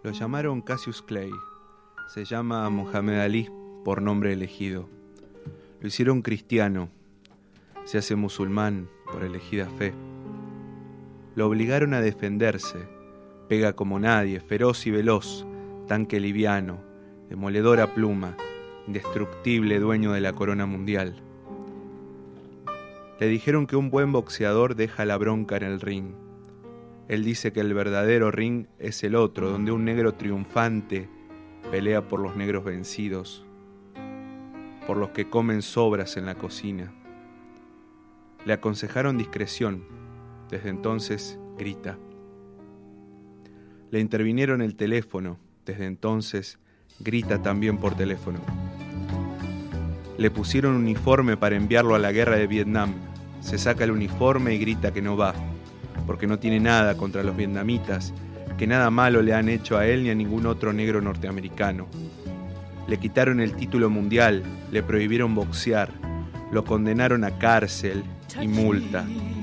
Lo llamaron Cassius Clay. Se llama Mohamed Ali por nombre elegido. Lo hicieron cristiano. Se hace musulmán por elegida fe. Lo obligaron a defenderse. Pega como nadie, feroz y veloz, tanque liviano, demoledora pluma, indestructible dueño de la corona mundial. Le dijeron que un buen boxeador deja la bronca en el ring. Él dice que el verdadero ring es el otro, donde un negro triunfante pelea por los negros vencidos, por los que comen sobras en la cocina. Le aconsejaron discreción. Desde entonces grita. Le intervinieron el teléfono. Desde entonces grita también por teléfono. Le pusieron un uniforme para enviarlo a la guerra de Vietnam. Se saca el uniforme y grita que no va, porque no tiene nada contra los vietnamitas, que nada malo le han hecho a él ni a ningún otro negro norteamericano. Le quitaron el título mundial, le prohibieron boxear, lo condenaron a cárcel y multa.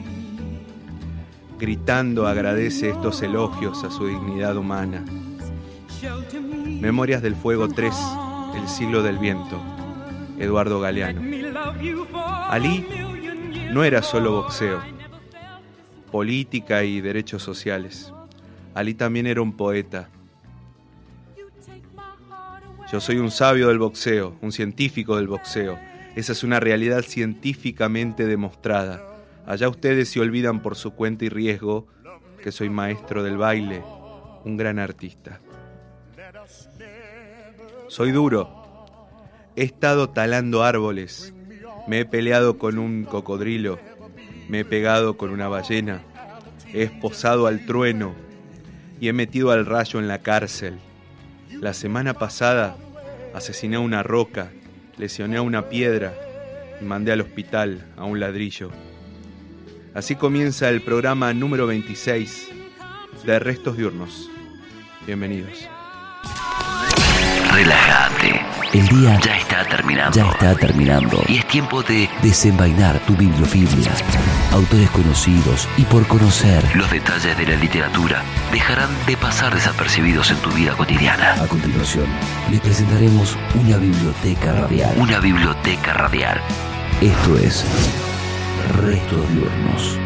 Gritando agradece estos elogios a su dignidad humana. Memorias del Fuego 3, El siglo del viento, Eduardo Galeano. Ali no era solo boxeo, política y derechos sociales. Ali también era un poeta. Yo soy un sabio del boxeo, un científico del boxeo. Esa es una realidad científicamente demostrada. Allá ustedes se olvidan por su cuenta y riesgo que soy maestro del baile, un gran artista. Soy duro. He estado talando árboles. Me he peleado con un cocodrilo. Me he pegado con una ballena. He esposado al trueno y he metido al rayo en la cárcel. La semana pasada asesiné a una roca, lesioné a una piedra y mandé al hospital a un ladrillo. Así comienza el programa número 26 de Restos Diurnos. Bienvenidos. Relájate. El día ya está terminando. Y es tiempo de desenvainar tu bibliofilia. Autores conocidos y por conocer. Los detalles de la literatura dejarán de pasar desapercibidos en tu vida cotidiana. A continuación, les presentaremos una biblioteca radial. Esto es Restos Diurnos.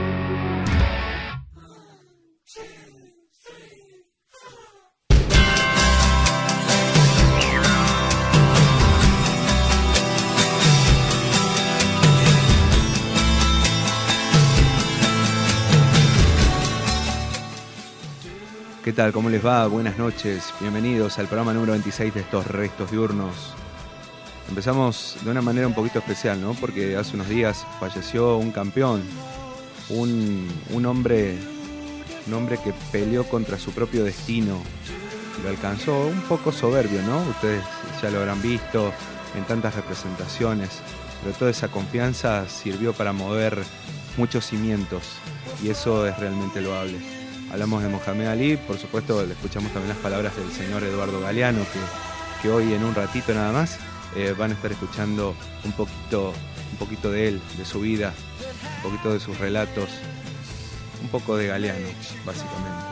¿Qué tal? ¿Cómo les va? Buenas noches. Bienvenidos al programa número 26 de estos Restos Diurnos. Empezamos de una manera un poquito especial, ¿no? Porque hace unos días falleció un campeón, un hombre que peleó contra su propio destino. Lo alcanzó un poco soberbio, ¿no? Ustedes ya lo habrán visto en tantas representaciones, pero toda esa confianza sirvió para mover muchos cimientos y eso es realmente loable. Hablamos de Mohamed Ali, por supuesto le escuchamos también las palabras del señor Eduardo Galeano, que hoy en un ratito nada más van a estar escuchando un poquito de él, de su vida, un poquito de sus relatos, un poco de Galeano, básicamente.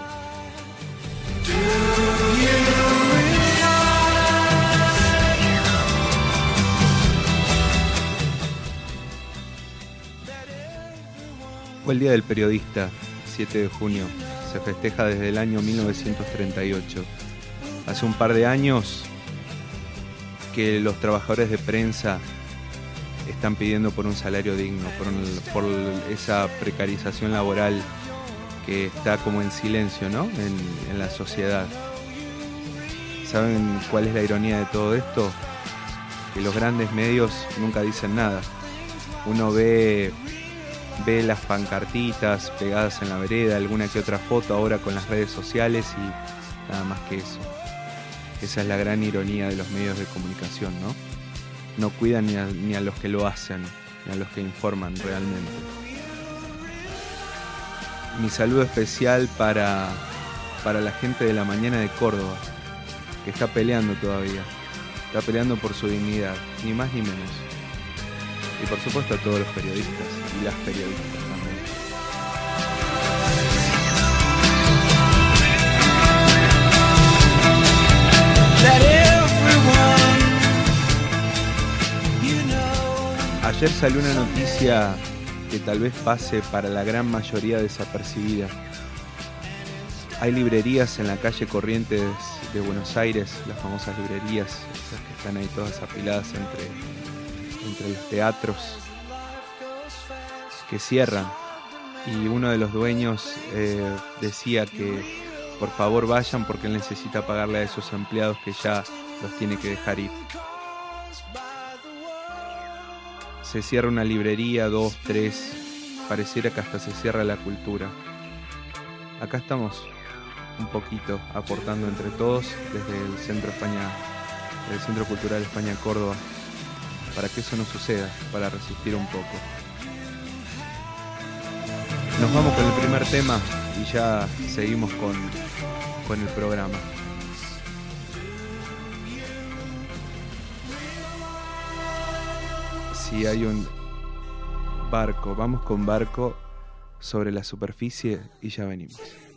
Fue el Día del Periodista, 7 de junio. Se festeja desde el año 1938. Hace un par de años que los trabajadores de prensa están pidiendo por un salario digno, por esa precarización laboral que está como en silencio, ¿no? en la sociedad. ¿Saben cuál es la ironía de todo esto? Que los grandes medios nunca dicen nada. Uno ve las pancartitas pegadas en la vereda, alguna que otra foto ahora con las redes sociales y nada más que eso. Esa es la gran ironía de los medios de comunicación, ¿no? No cuidan ni a los que lo hacen, ni a los que informan realmente. Mi saludo especial para la gente de La Mañana de Córdoba, que está peleando todavía, está peleando por su dignidad, ni más ni menos. Y por supuesto a todos los periodistas y las periodistas también. Ayer salió una noticia que tal vez pase para la gran mayoría desapercibida. Hay librerías en la calle Corrientes de Buenos Aires, las famosas librerías, esas que están ahí todas apiladas entre los teatros, que cierran. Y uno de los dueños decía que por favor vayan porque él necesita pagarle a esos empleados que ya los tiene que dejar ir. Se cierra una librería, 2, 3, pareciera que hasta se cierra la cultura. Acá estamos un poquito aportando entre todos desde el Centro Cultural España Córdoba, para que eso no suceda, para resistir un poco. Nos vamos con el primer tema y ya seguimos con el programa. Si hay un barco, vamos con barco sobre la superficie y ya venimos.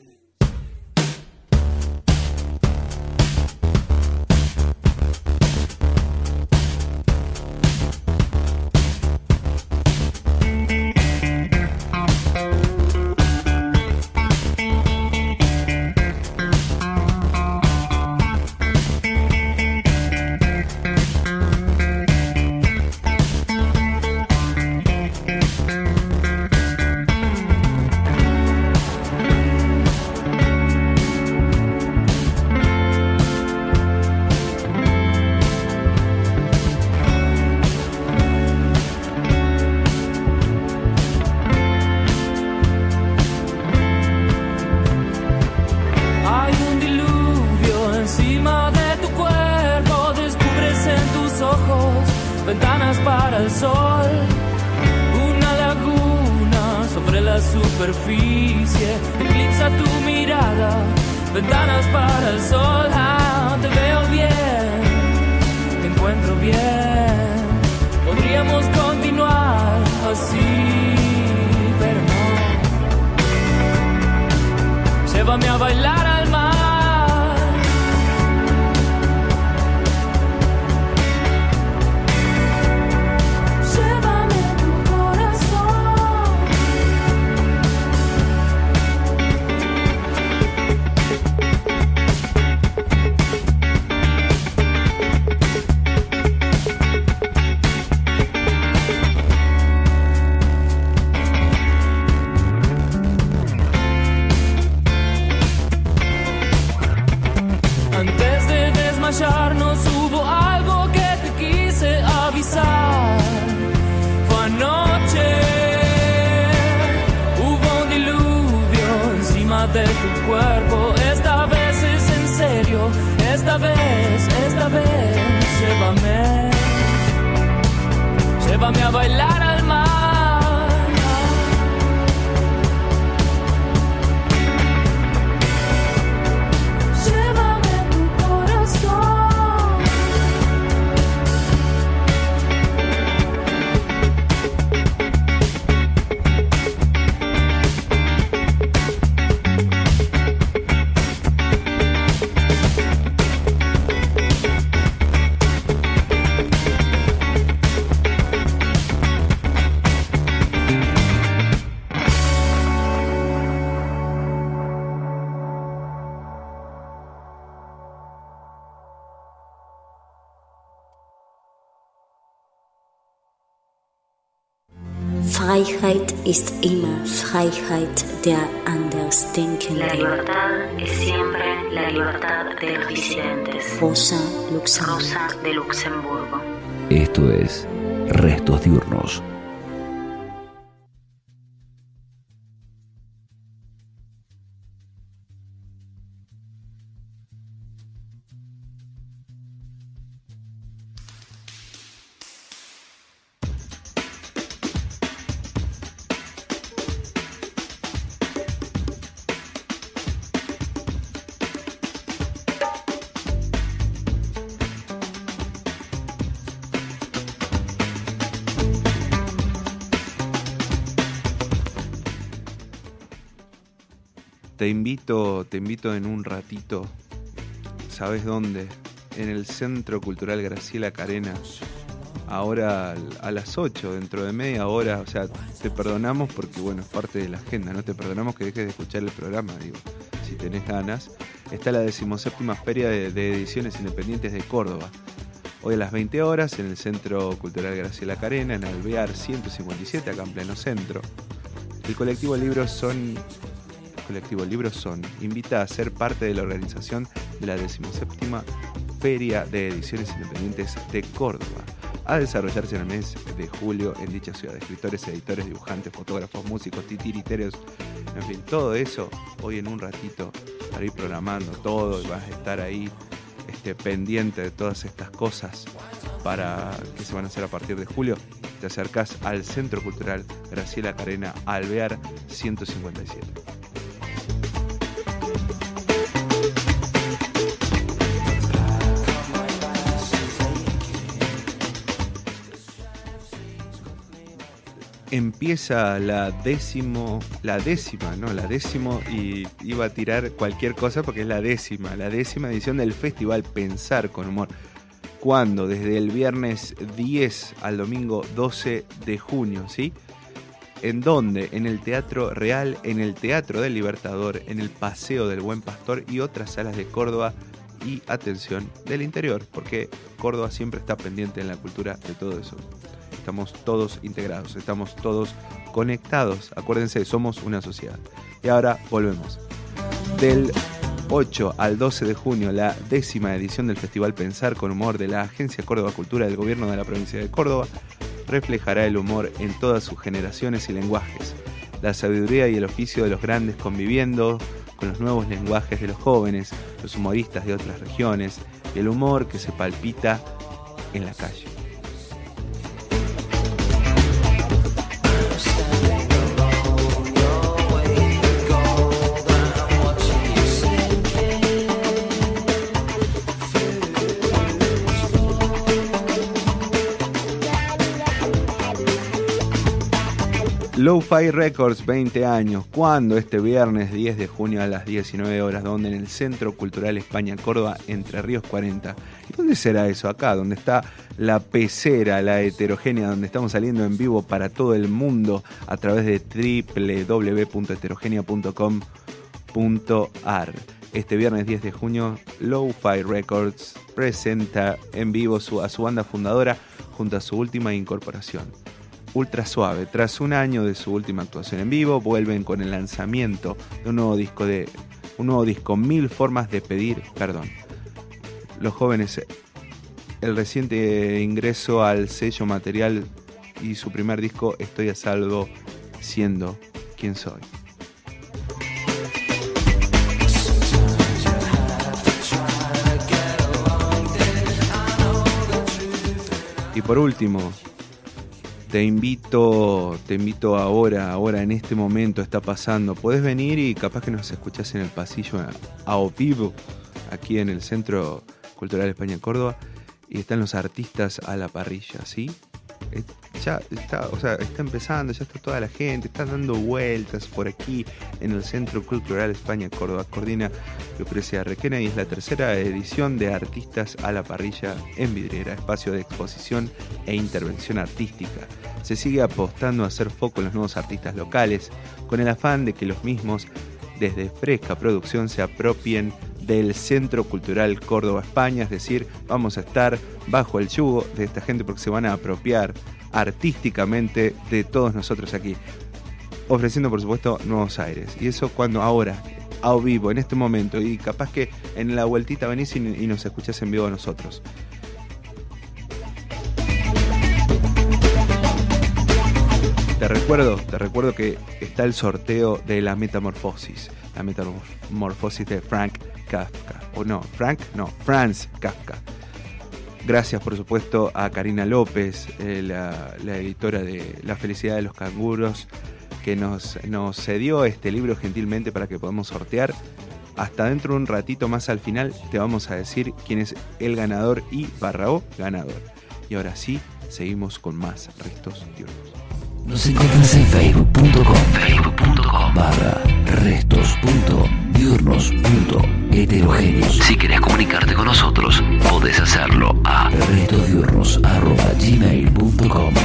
Llévame a bailar al mar. Llévame a tu corazón. Freiheit ist immer Freiheit der Andersdenkenden. La libertad es siempre la libertad de los disidentes. Rosa de Luxemburgo. Esto es Restos Diurnos. Te invito en un ratito, ¿sabes dónde? en el Centro Cultural Graciela Carena, ahora a las 8, dentro de media hora. O sea, te perdonamos porque, bueno, es parte de la agenda, ¿no? Te perdonamos que dejes de escuchar el programa, digo, si tenés ganas. Está la 17ª Feria de Ediciones Independientes de Córdoba. Hoy a las 20 horas en el Centro Cultural Graciela Carena, en Alvear 157, acá en pleno centro. El colectivo Libros Son invita a ser parte de la organización de la 17ª Feria de Ediciones Independientes de Córdoba, a desarrollarse en el mes de julio en dicha ciudad. Escritores, editores, dibujantes, fotógrafos, músicos, titiriteros, en fin, todo eso hoy en un ratito para ir programando todo, y vas a estar ahí pendiente de todas estas cosas para que se van a hacer a partir de julio. Te acercás al Centro Cultural Graciela Carena, Alvear 157. Empieza la décima, y iba a tirar cualquier cosa porque es la décima edición del Festival Pensar con Humor. ¿Cuándo? Desde el viernes 10 al domingo 12 de junio, ¿sí? ¿En dónde? En el Teatro Real, en el Teatro del Libertador, en el Paseo del Buen Pastor y otras salas de Córdoba y, atención, del interior, porque Córdoba siempre está pendiente en la cultura de todo eso. Estamos todos integrados, estamos todos conectados. Acuérdense, somos una sociedad. Y ahora volvemos. Del 8 al 12 de junio, la 10ª edición del Festival Pensar con Humor de la Agencia Córdoba Cultura del Gobierno de la Provincia de Córdoba reflejará el humor en todas sus generaciones y lenguajes. La sabiduría y el oficio de los grandes conviviendo con los nuevos lenguajes de los jóvenes, los humoristas de otras regiones y el humor que se palpita en la calle. Lo-Fi Records, 20 años. ¿Cuándo? Este viernes 10 de junio a las 19 horas. ¿Dónde? En el Centro Cultural España Córdoba, Entre Ríos 40. ¿Y dónde será eso? Acá, donde está la pecera, la heterogénea, donde estamos saliendo en vivo para todo el mundo a través de www.heterogenia.com.ar. Este viernes 10 de junio, Lo-Fi Records presenta en vivo a su banda fundadora junto a su última incorporación, Ultra Suave. Tras un año de su última actuación en vivo, vuelven con el lanzamiento de un nuevo disco, 1000 formas de pedir perdón. Los jóvenes, el reciente ingreso al sello Material y su primer disco, Estoy a salvo siendo quien soy. Y por último, te invito ahora en este momento, está pasando. Podés venir y capaz que nos escuchás en el pasillo a vivo, aquí en el Centro Cultural España Córdoba, y están los artistas a la parrilla, ¿sí? Ya está, está empezando, ya está toda la gente, está dando vueltas por aquí en el Centro Cultural España Córdoba. Coordina Lucrecia Requena y es la 3ª edición de Artistas a la Parrilla en Vidriera, espacio de exposición e intervención artística. Se sigue apostando a hacer foco en los nuevos artistas locales, con el afán de que los mismos, desde Fresca Producción, se apropien del Centro Cultural Córdoba España, es decir, vamos a estar bajo el yugo de esta gente porque se van a apropiar artísticamente de todos nosotros aquí, ofreciendo por supuesto nuevos aires. Y eso cuando ahora, a vivo, en este momento, y capaz que en la vueltita venís y nos escuchás en vivo a nosotros. Te recuerdo que está el sorteo de la Metamorfosis de Franz Kafka. Gracias, por supuesto, a Karina López, la editora de La Felicidad de los Canguros, que nos cedió este libro gentilmente para que podamos sortear. Hasta dentro de un ratito más al final te vamos a decir quién es el ganador y /o ganador. Y ahora sí, seguimos con más Restos Diurnos. Nos encuentras en facebook.com restos.diurnos.heterogéneos. Si querés comunicarte con nosotros, podés hacerlo a restosdiurnos@gmail.com.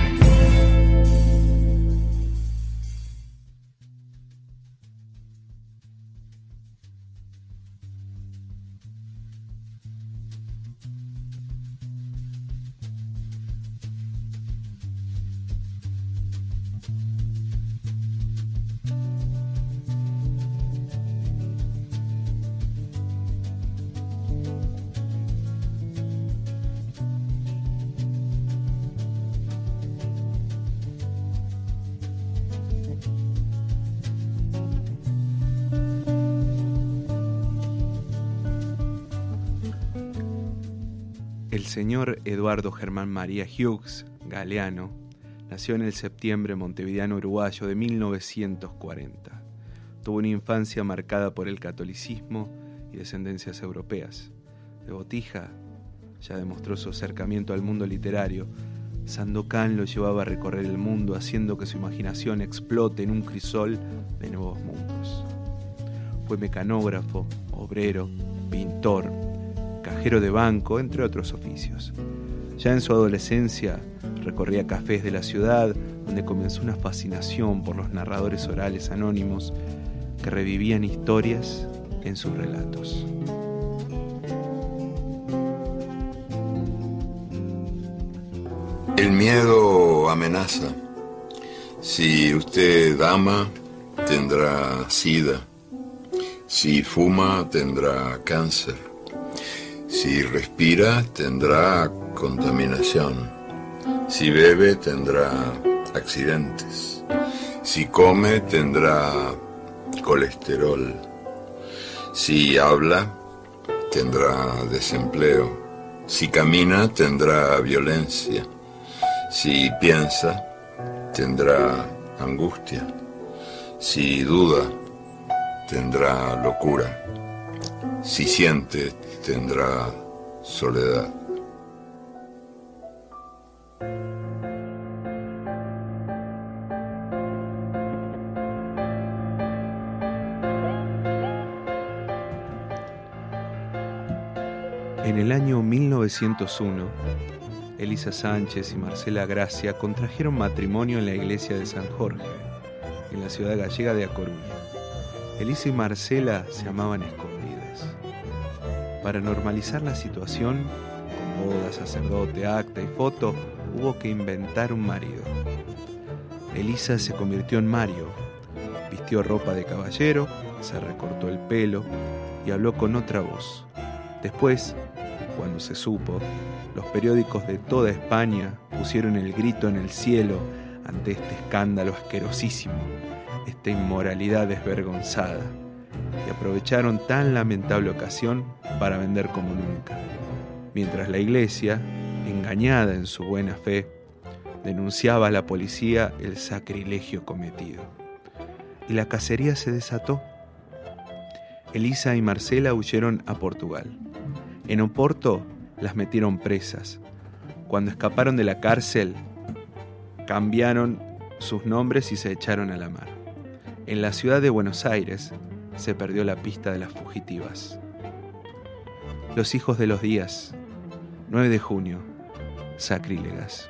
El señor Eduardo Germán María Hughes Galeano nació en el septiembre montevideano uruguayo de 1940. Tuvo una infancia marcada por el catolicismo y descendencias europeas. De botija ya demostró su acercamiento al mundo literario. Sandokan lo llevaba a recorrer el mundo, haciendo que su imaginación explote en un crisol de nuevos mundos. Fue mecanógrafo, obrero, pintor, cajero de banco, entre otros oficios. Ya en su adolescencia recorría cafés de la ciudad, donde comenzó una fascinación por los narradores orales anónimos que revivían historias en sus relatos. El miedo amenaza. Si usted ama, tendrá SIDA. Si fuma, tendrá cáncer. Si respira, tendrá contaminación. Si bebe, tendrá accidentes. Si come, tendrá colesterol. Si habla, tendrá desempleo. Si camina, tendrá violencia. Si piensa, tendrá angustia. Si duda, tendrá locura. Si siente, tendrá soledad. En el año 1901, Elisa Sánchez y Marcela Gracia contrajeron matrimonio en la iglesia de San Jorge, en la ciudad gallega de A Coruña. Elisa y Marcela se amaban escondidas. Para normalizar la situación, con boda, sacerdote, acta y foto, hubo que inventar un marido. Elisa se convirtió en Mario, vistió ropa de caballero, se recortó el pelo y habló con otra voz. Después, cuando se supo, los periódicos de toda España pusieron el grito en el cielo ante este escándalo asquerosísimo, esta inmoralidad desvergonzada, y aprovecharon tan lamentable ocasión para vender como nunca, mientras la iglesia, engañada en su buena fe, denunciaba a la policía el sacrilegio cometido. Y la cacería se desató. Elisa y Marcela huyeron a Portugal. En Oporto las metieron presas. Cuando escaparon de la cárcel, cambiaron sus nombres y se echaron a la mar. En la ciudad de Buenos Aires se perdió la pista de las fugitivas. Los hijos de los días, 9 de junio, sacrílegas.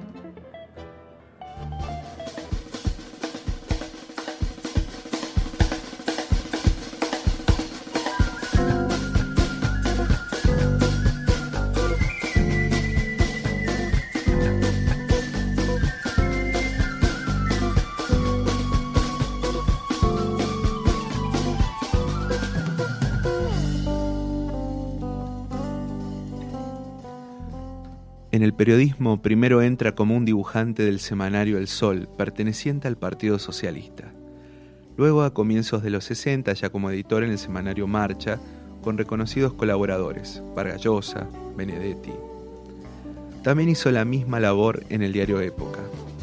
En el periodismo primero entra como un dibujante del semanario El Sol, perteneciente al Partido Socialista. Luego, a comienzos de los 60, ya como editor en el semanario Marcha, con reconocidos colaboradores, Vargas Llosa, Benedetti. También hizo la misma labor en el diario Época.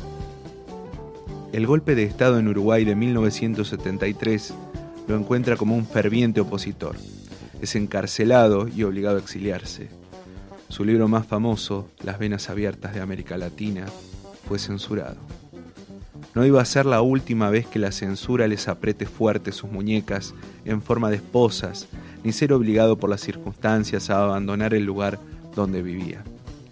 El golpe de Estado en Uruguay de 1973 lo encuentra como un ferviente opositor. Es encarcelado y obligado a exiliarse. Su libro más famoso, Las venas abiertas de América Latina, fue censurado. No iba a ser la última vez que la censura les apriete fuerte sus muñecas en forma de esposas, ni ser obligado por las circunstancias a abandonar el lugar donde vivía.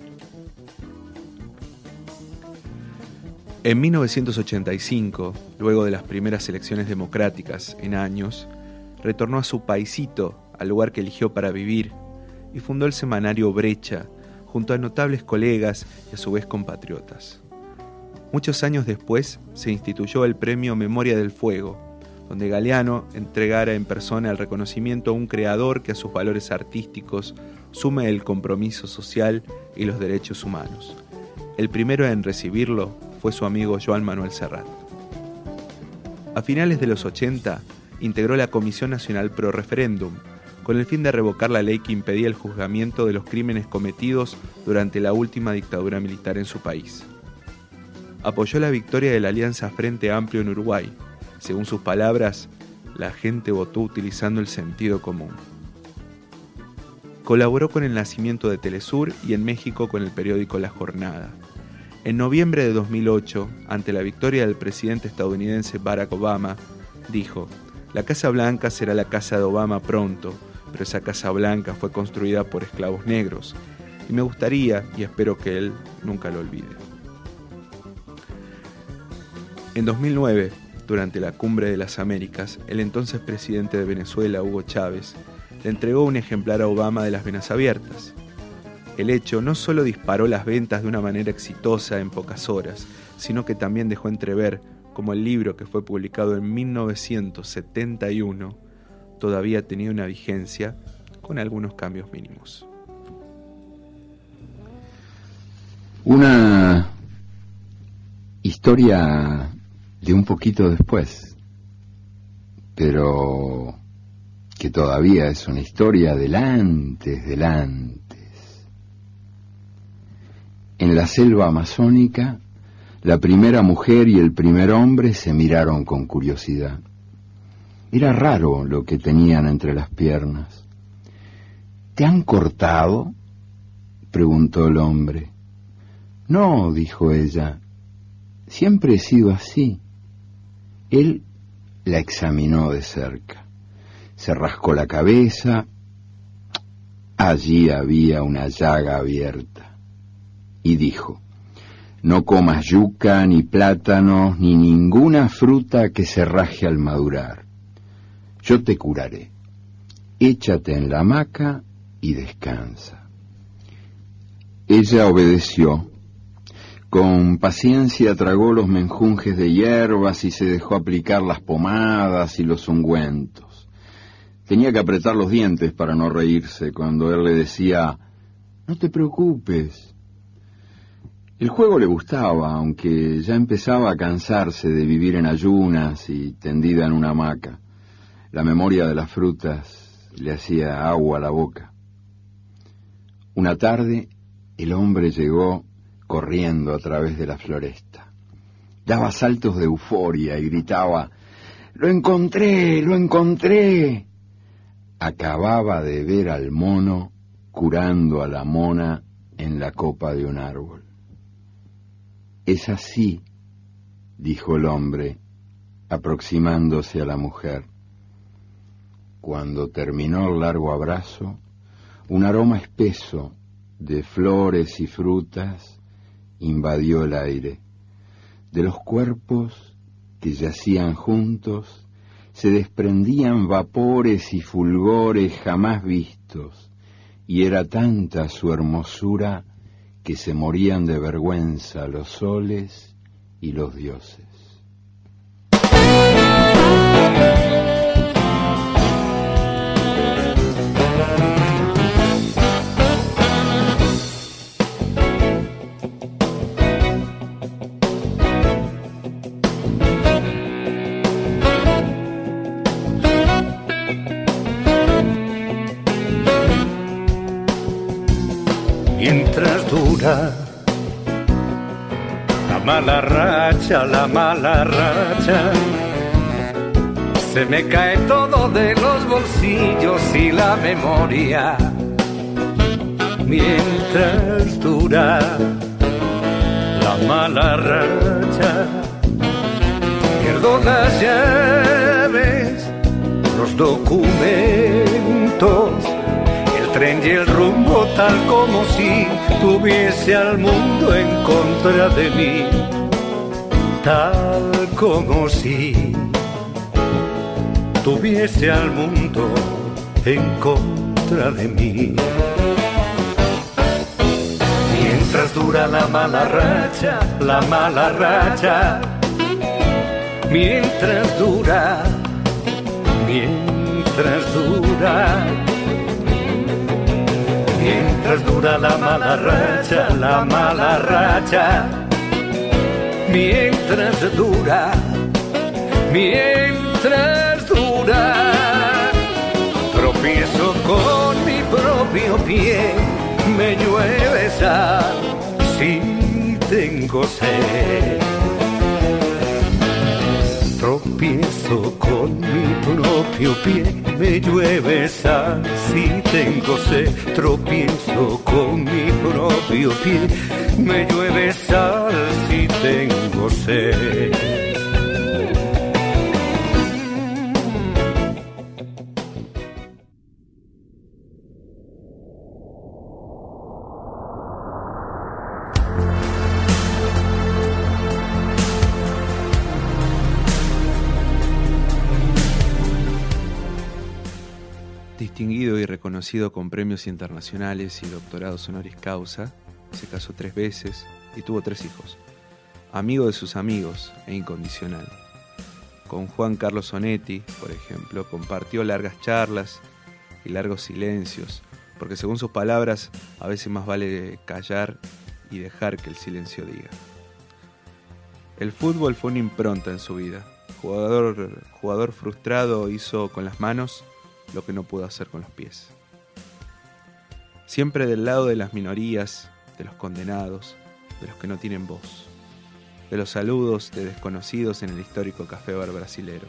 En 1985, luego de las primeras elecciones democráticas en años, retornó a su paisito, al lugar que eligió para vivir, y fundó el semanario Brecha, junto a notables colegas y a su vez compatriotas. Muchos años después se instituyó el premio Memoria del Fuego, donde Galeano entregara en persona el reconocimiento a un creador que a sus valores artísticos sume el compromiso social y los derechos humanos. El primero en recibirlo fue su amigo Joan Manuel Serrat. A finales de los 80, integró la Comisión Nacional Pro Referéndum, con el fin de revocar la ley que impedía el juzgamiento de los crímenes cometidos durante la última dictadura militar en su país. Apoyó la victoria de la Alianza Frente Amplio en Uruguay. Según sus palabras, la gente votó utilizando el sentido común. Colaboró con el nacimiento de Telesur y en México con el periódico La Jornada. En noviembre de 2008, ante la victoria del presidente estadounidense Barack Obama, dijo: «La Casa Blanca será la casa de Obama pronto, pero esa Casa Blanca fue construida por esclavos negros, y me gustaría, y espero que él nunca lo olvide». En 2009, durante la Cumbre de las Américas, el entonces presidente de Venezuela, Hugo Chávez, le entregó un ejemplar a Obama de Las Venas Abiertas. El hecho no solo disparó las ventas de una manera exitosa en pocas horas, sino que también dejó entrever cómo el libro, que fue publicado en 1971, todavía tenía una vigencia con algunos cambios mínimos. Una historia de un poquito después, pero que todavía es una historia del antes. En la selva amazónica, la primera mujer y el primer hombre se miraron con curiosidad. Era raro lo que tenían entre las piernas. ¿Te han cortado?, preguntó el hombre. No, dijo ella, siempre he sido así. Él la examinó de cerca. Se rascó la cabeza. Allí había una llaga abierta. Y dijo: no comas yuca, ni plátanos, ni ninguna fruta que se raje al madurar. Yo te curaré. Échate en la hamaca y descansa. Ella obedeció. Con paciencia tragó los menjunjes de hierbas y se dejó aplicar las pomadas y los ungüentos. Tenía que apretar los dientes para no reírse cuando él le decía: no te preocupes. El juego le gustaba, aunque ya empezaba a cansarse de vivir en ayunas y tendida en una hamaca. La memoria de las frutas le hacía agua a la boca. Una tarde, el hombre llegó corriendo a través de la floresta. Daba saltos de euforia y gritaba: ¡lo encontré! ¡lo encontré! Acababa de ver al mono curando a la mona en la copa de un árbol. Es así, dijo el hombre, aproximándose a la mujer. Cuando terminó el largo abrazo, un aroma espeso de flores y frutas invadió el aire. De los cuerpos que yacían juntos se desprendían vapores y fulgores jamás vistos, y era tanta su hermosura que se morían de vergüenza los soles y los dioses. Mientras dura la mala racha, se me cae todo de los bolsillos y la memoria. Mientras dura la mala racha, documentos, el tren y el rumbo tal como si tuviese al mundo en contra de mí, tal como si tuviese al mundo en contra de mí. Mientras dura la mala racha, mientras dura, mientras dura la mala racha, mientras dura, tropiezo con mi propio pie, me llueve sal si tengo sed. Tropiezo con mi propio pie, me llueve sal si tengo sed. Tropiezo con mi propio pie, me llueve sal si tengo sed. Distinguido y reconocido con premios internacionales y doctorados honoris causa, se casó 3 veces y tuvo 3 hijos. Amigo de sus amigos e incondicional. Con Juan Carlos Onetti, por ejemplo, compartió largas charlas y largos silencios, porque según sus palabras, a veces más vale callar y dejar que el silencio diga. El fútbol fue una impronta en su vida. Jugador frustrado, hizo con las manos lo que no pudo hacer con los pies. Siempre del lado de las minorías, de los condenados, de los que no tienen voz, de los saludos de desconocidos en el histórico Café Bar brasilero,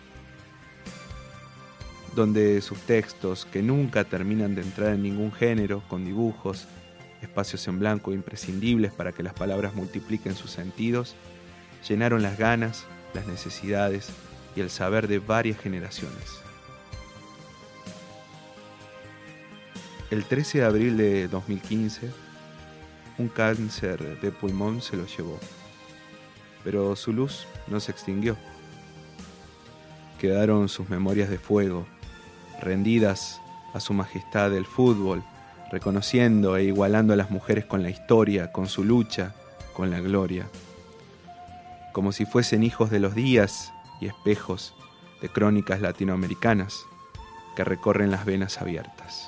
donde sus textos, que nunca terminan de entrar en ningún género, con dibujos, espacios en blanco imprescindibles para que las palabras multipliquen sus sentidos, llenaron las ganas, las necesidades y el saber de varias generaciones. El 13 de abril de 2015, un cáncer de pulmón se lo llevó, pero su luz no se extinguió. Quedaron sus memorias de fuego, rendidas a su majestad del fútbol, reconociendo e igualando a las mujeres con la historia, con su lucha, con la gloria, como si fuesen hijos de los días y espejos de crónicas latinoamericanas que recorren las venas abiertas.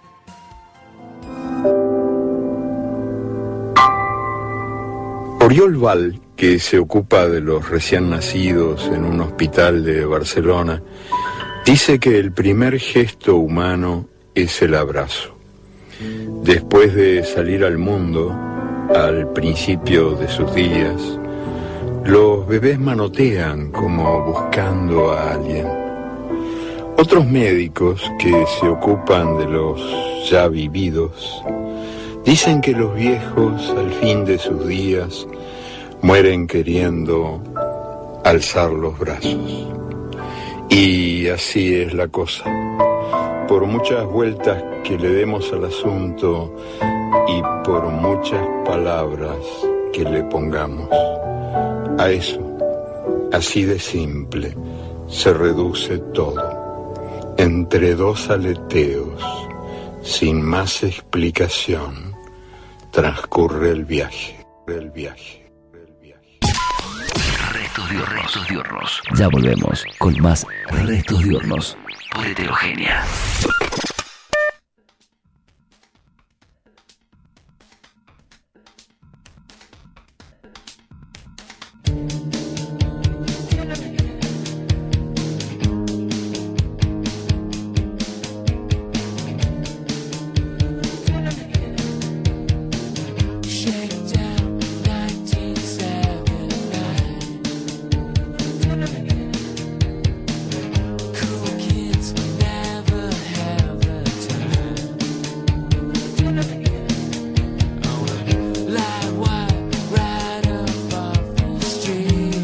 Oriol Val, que se ocupa de los recién nacidos en un hospital de Barcelona, dice que el primer gesto humano es el abrazo. Después de salir al mundo, al principio de sus días, los bebés manotean como buscando a alguien. Otros médicos que se ocupan de los ya vividos dicen que los viejos al fin de sus días mueren queriendo alzar los brazos. Y así es la cosa. Por muchas vueltas que le demos al asunto y por muchas palabras que le pongamos, a eso, así de simple, se reduce todo. Entre 2 aleteos, sin más explicación, transcurre el viaje. Restos diurnos. Ya volvemos con más Restos diurnos por Heterogénea. Right above the street.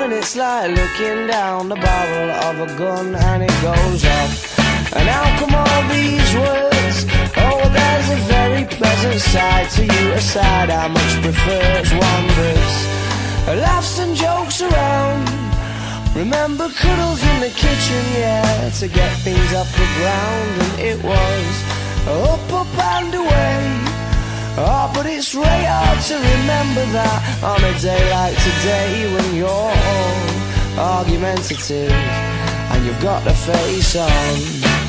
and it's like looking down the barrel of a gun and it goes off. And how come all these words? Oh, there's a very pleasant side to you, a side I much prefer. It's wonders, laughs and jokes around. Remember cuddles in the kitchen, yeah, to get things off the ground. And it was up, up and away. Oh, but it's really hard to remember that on a day like today, when you're all argumentative and you've got the face on.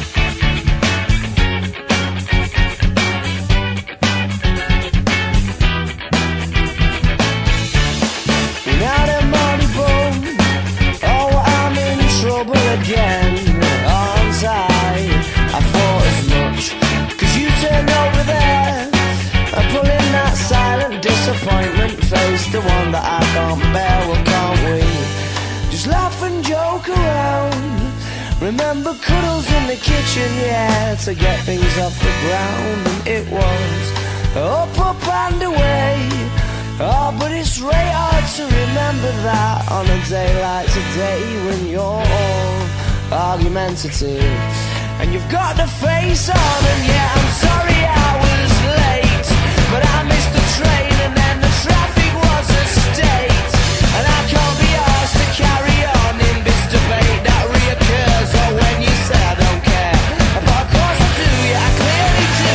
Again, aren't I? I thought as much, 'cause you turned over there, pulling that silent disappointment face, the one that I can't bear. Well, can't we just laugh and joke around? Remember cuddles in the kitchen, yeah, to get things off the ground. And it was up, up and away. Oh, but it's really hard to remember that on a day like today, when you're all argumentative and you've got the face on. And yeah, I'm sorry I was late, but I missed the train and then the traffic was a state. And I can't be asked to carry on in this debate that reoccurs. Or when you say I don't care, but of course I do, yeah, I clearly do.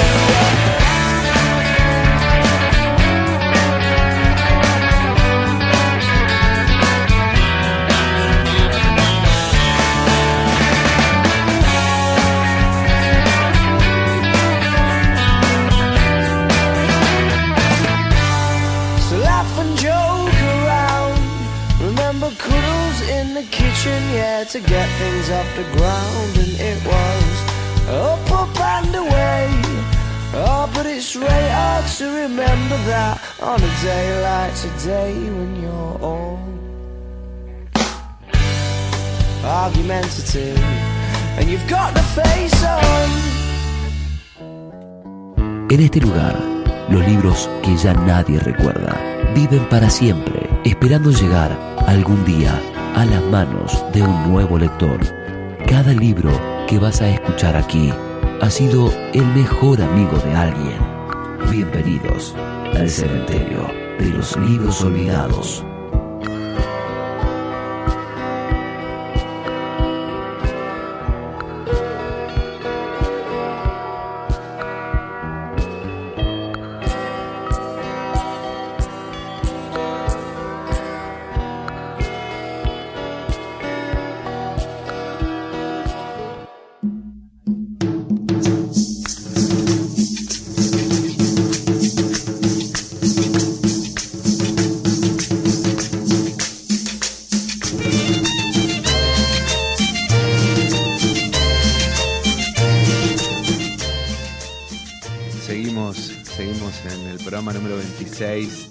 Yeah, to get things off the ground. And it was up, up and away. Oh, but it's really hard to remember that on a day like today, when you're all argumentative and you've got the face on. En este lugar, los libros que ya nadie recuerda viven para siempre, esperando llegar algún día a las manos de un nuevo lector. Cada libro que vas a escuchar aquí ha sido el mejor amigo de alguien. Bienvenidos al cementerio de los libros olvidados. Seguimos en el programa número 26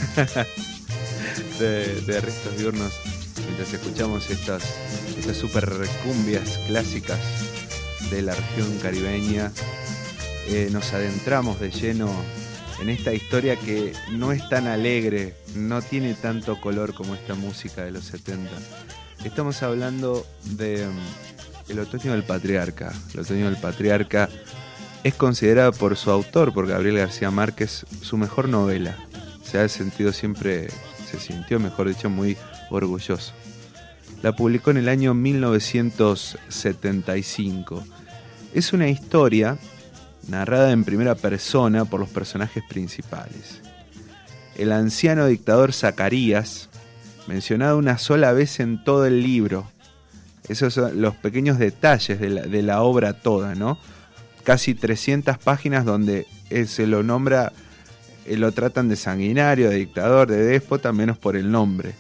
de Restos Diurnos, mientras escuchamos estas super cumbias clásicas de la región caribeña. Nos adentramos de lleno en esta historia que no es tan alegre, no tiene tanto color como esta música de los 70. Estamos hablando de El otoño del patriarca. El otoño del patriarca es considerada por su autor, por Gabriel García Márquez, su mejor novela. Se sintió, mejor dicho, muy orgulloso. La publicó en el año 1975. Es una historia narrada en primera persona por los personajes principales. El anciano dictador Zacarías, mencionado una sola vez en todo el libro. Esos son los pequeños detalles de la obra toda, ¿no? Casi 300 páginas donde se lo nombra, lo tratan de sanguinario, de dictador, de déspota, menos por el nombre.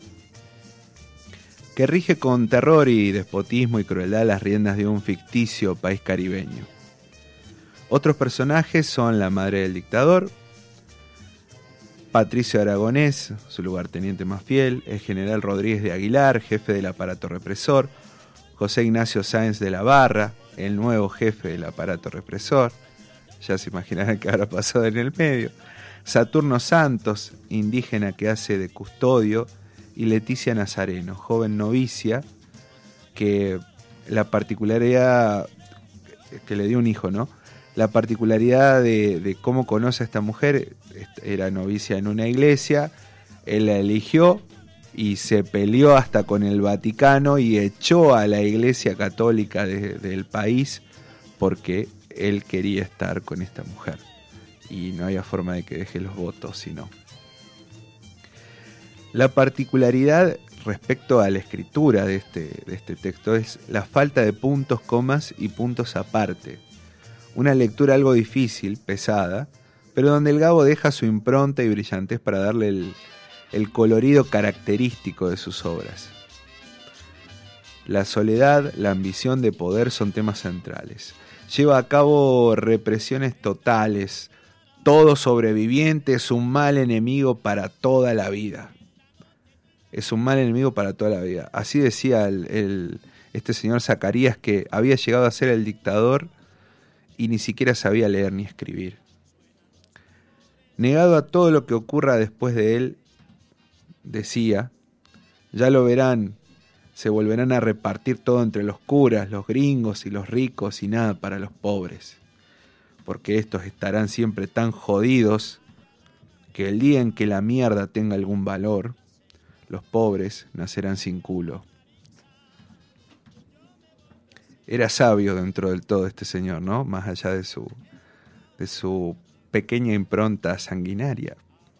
Que rige con terror y despotismo y crueldad las riendas de un ficticio país caribeño. Otros personajes son la madre del dictador, Patricio Aragonés, su lugarteniente más fiel, el general Rodríguez de Aguilar, jefe del aparato represor, José Ignacio Sáenz de la Barra, el nuevo jefe del aparato represor, ya se imaginarán qué habrá pasado en el medio, Saturno Santos, indígena que hace de custodio, y Leticia Nazareno, joven novicia, que la particularidad, que le dio un hijo, ¿no? La particularidad de cómo conoce a esta mujer, era novicia en una iglesia, él la eligió y se peleó hasta con el Vaticano y echó a la iglesia católica del país porque él quería estar con esta mujer y no había forma de que deje los votos, sino. La particularidad respecto a la escritura de este texto es la falta de puntos, comas y puntos aparte. Una lectura algo difícil, pesada, pero donde el Gabo deja su impronta y brillantez para darle el colorido característico de sus obras. La soledad, la ambición de poder son temas centrales. Lleva a cabo represiones totales. Todo sobreviviente es un mal enemigo para toda la vida. Es un mal enemigo para toda la vida. Así decía este señor Zacarías, que había llegado a ser el dictador y ni siquiera sabía leer ni escribir. Negado a todo lo que ocurra después de él, decía, ya lo verán, se volverán a repartir todo entre los curas, los gringos y los ricos y nada para los pobres, porque estos estarán siempre tan jodidos que el día en que la mierda tenga algún valor, los pobres nacerán sin culo. Era sabio dentro del todo este señor, ¿no? Más allá de su pequeña impronta sanguinaria.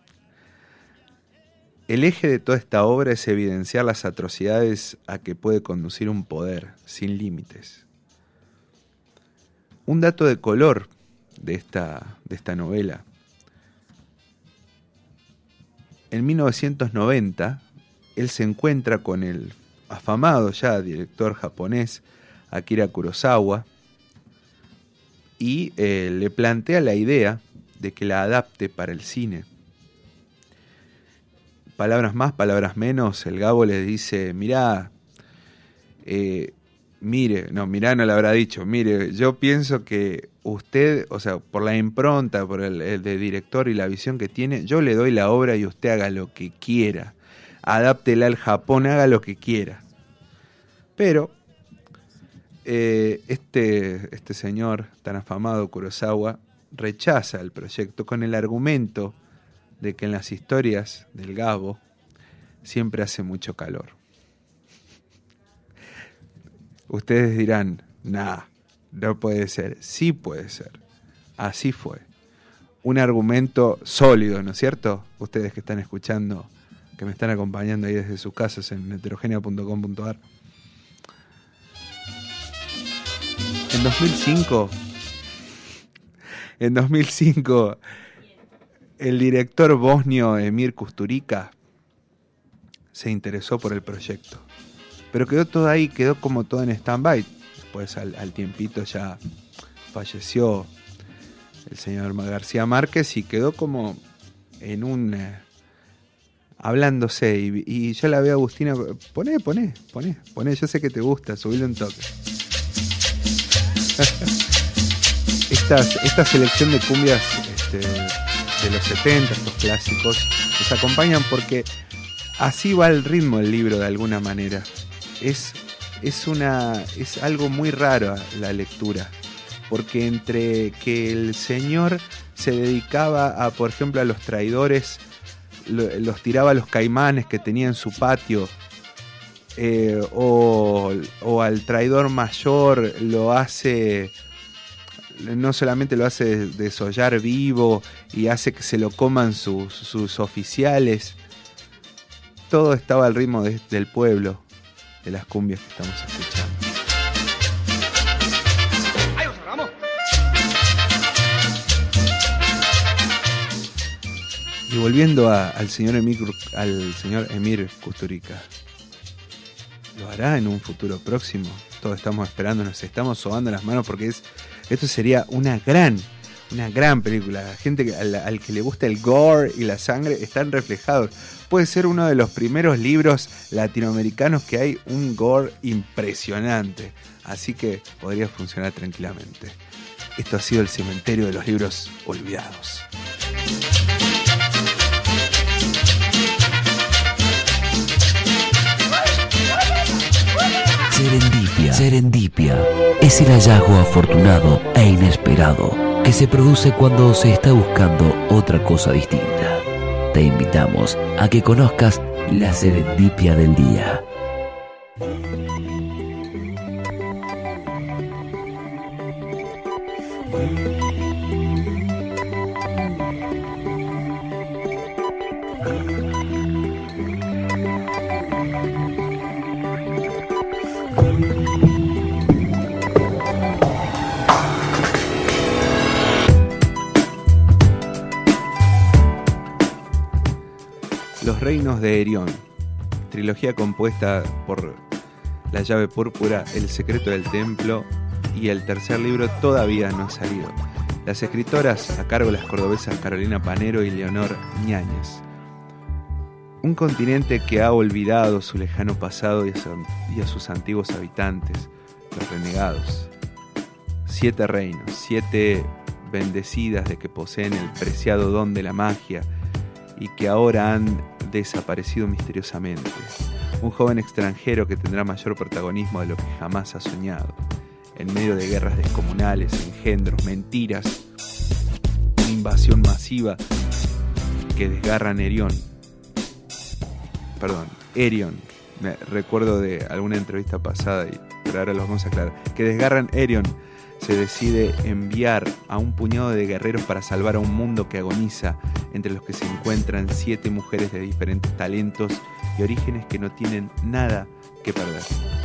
El eje de toda esta obra es evidenciar las atrocidades a que puede conducir un poder sin límites. Un dato de color de esta novela. En 1990, él se encuentra con el afamado ya director japonés Akira Kurosawa y le plantea la idea de que la adapte para el cine. Palabras más, palabras menos, el Gabo le dice, mirá, mirá no le habrá dicho, mire, yo pienso que usted, o sea, por la impronta, por el de director y la visión que tiene, yo le doy la obra y usted haga lo que quiera, adáptela al Japón, haga lo que quiera. Pero este señor tan afamado, Kurosawa, rechaza el proyecto con el argumento de que en las historias del Gabo siempre hace mucho calor. Ustedes dirán, nah, no puede ser. Sí puede ser. Así fue. Un argumento sólido, ¿no es cierto? Ustedes que están escuchando, que me están acompañando ahí desde sus casas en heterogénea.com.ar. En 2005, el director bosnio Emir Kusturica se interesó por el proyecto. Pero quedó todo ahí, quedó como todo en stand-by. Después al tiempito ya falleció el señor García Márquez y quedó como en un... hablándose. Y yo la veo a Agustina, poné, yo sé que te gusta, subile un toque. Esta selección de cumbias de los 70, estos clásicos, nos acompañan porque así va el ritmo del libro de alguna manera. Es algo muy raro la lectura, porque entre que el señor se dedicaba a, por ejemplo, a los traidores, los tiraba a los caimanes que tenía en su patio, o al traidor mayor lo hace, no solamente lo hace desollar vivo y hace que se lo coman sus oficiales. Todo estaba al ritmo del pueblo, de las cumbias que estamos escuchando. ¡Ahí os cerramos! Y volviendo al señor Emir Kusturica, ¿lo hará en un futuro próximo? Todos estamos esperando, nos estamos sobando las manos porque esto sería una gran película. La gente al que le gusta el gore y la sangre están reflejados. Puede ser uno de los primeros libros latinoamericanos que hay un gore impresionante. Así que podría funcionar tranquilamente. Esto ha sido el cementerio de los libros olvidados. Serendipia es el hallazgo afortunado e inesperado que se produce cuando se está buscando otra cosa distinta. Te invitamos a que conozcas la serendipia del día. Los reinos de Erión, trilogía compuesta por La llave púrpura, El secreto del templo, y el tercer libro todavía no ha salido. Las escritoras a cargo de las cordobesas Carolina Panero y Leonor Ñáñez. Un continente que ha olvidado su lejano pasado y a sus antiguos habitantes, los renegados. 7 reinos, 7 bendecidas de que poseen el preciado don de la magia y que ahora han desaparecido misteriosamente. Un joven extranjero que tendrá mayor protagonismo de lo que jamás ha soñado. En medio de guerras descomunales, engendros, mentiras, una invasión masiva que desgarran Erión. Me recuerdo de alguna entrevista pasada, pero ahora lo vamos a aclarar. Que desgarran Erión. Se decide enviar a un puñado de guerreros para salvar a un mundo que agoniza, entre los que se encuentran 7 mujeres de diferentes talentos y orígenes que no tienen nada que perder.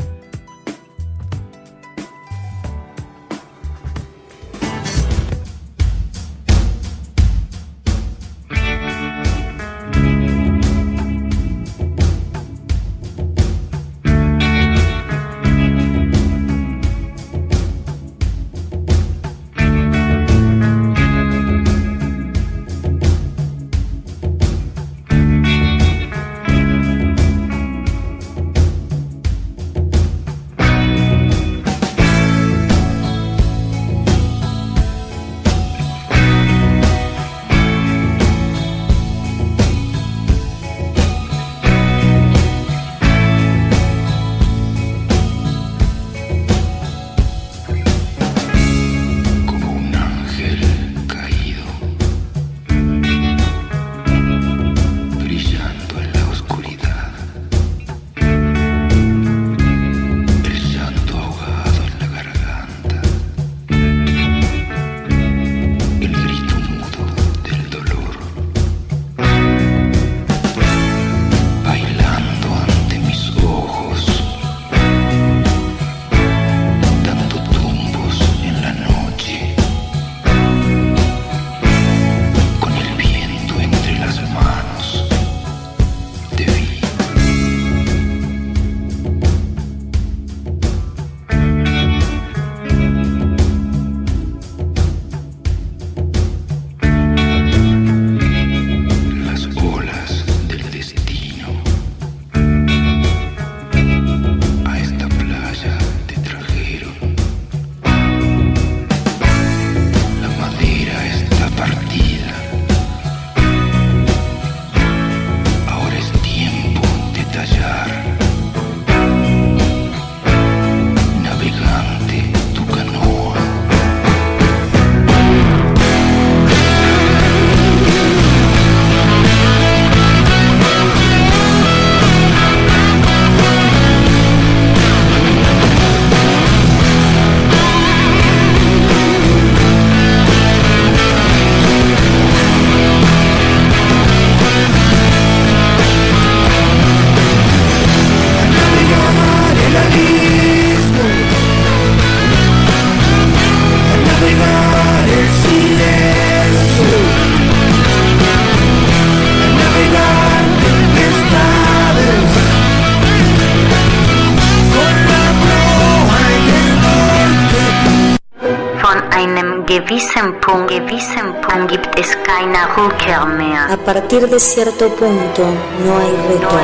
gibt es keine Rückkehr mehr. A partir de cierto punto no hay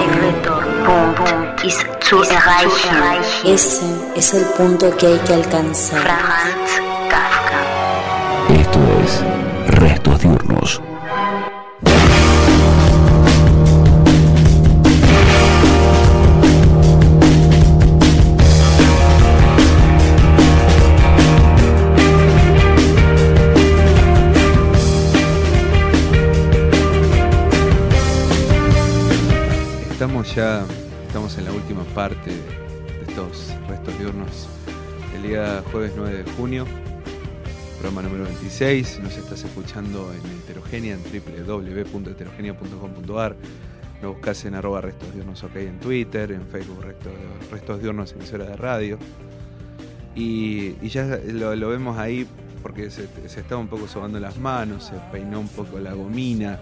retorno. Punkt ist zu erreichen. Ese es el punto que hay que alcanzar. Franz Kafka. Esto es Restos Diurnos. de estos restos diurnos. El día jueves 9 de junio, programa número 26. Nos estás escuchando en Heterogenia, en www.heterogenia.com.ar. Nos buscas en @restos diurnos ok en Twitter, en Facebook restos diurnos emisora de radio. Y ya lo vemos ahí porque se estaba un poco sobando las manos, se peinó un poco la gomina,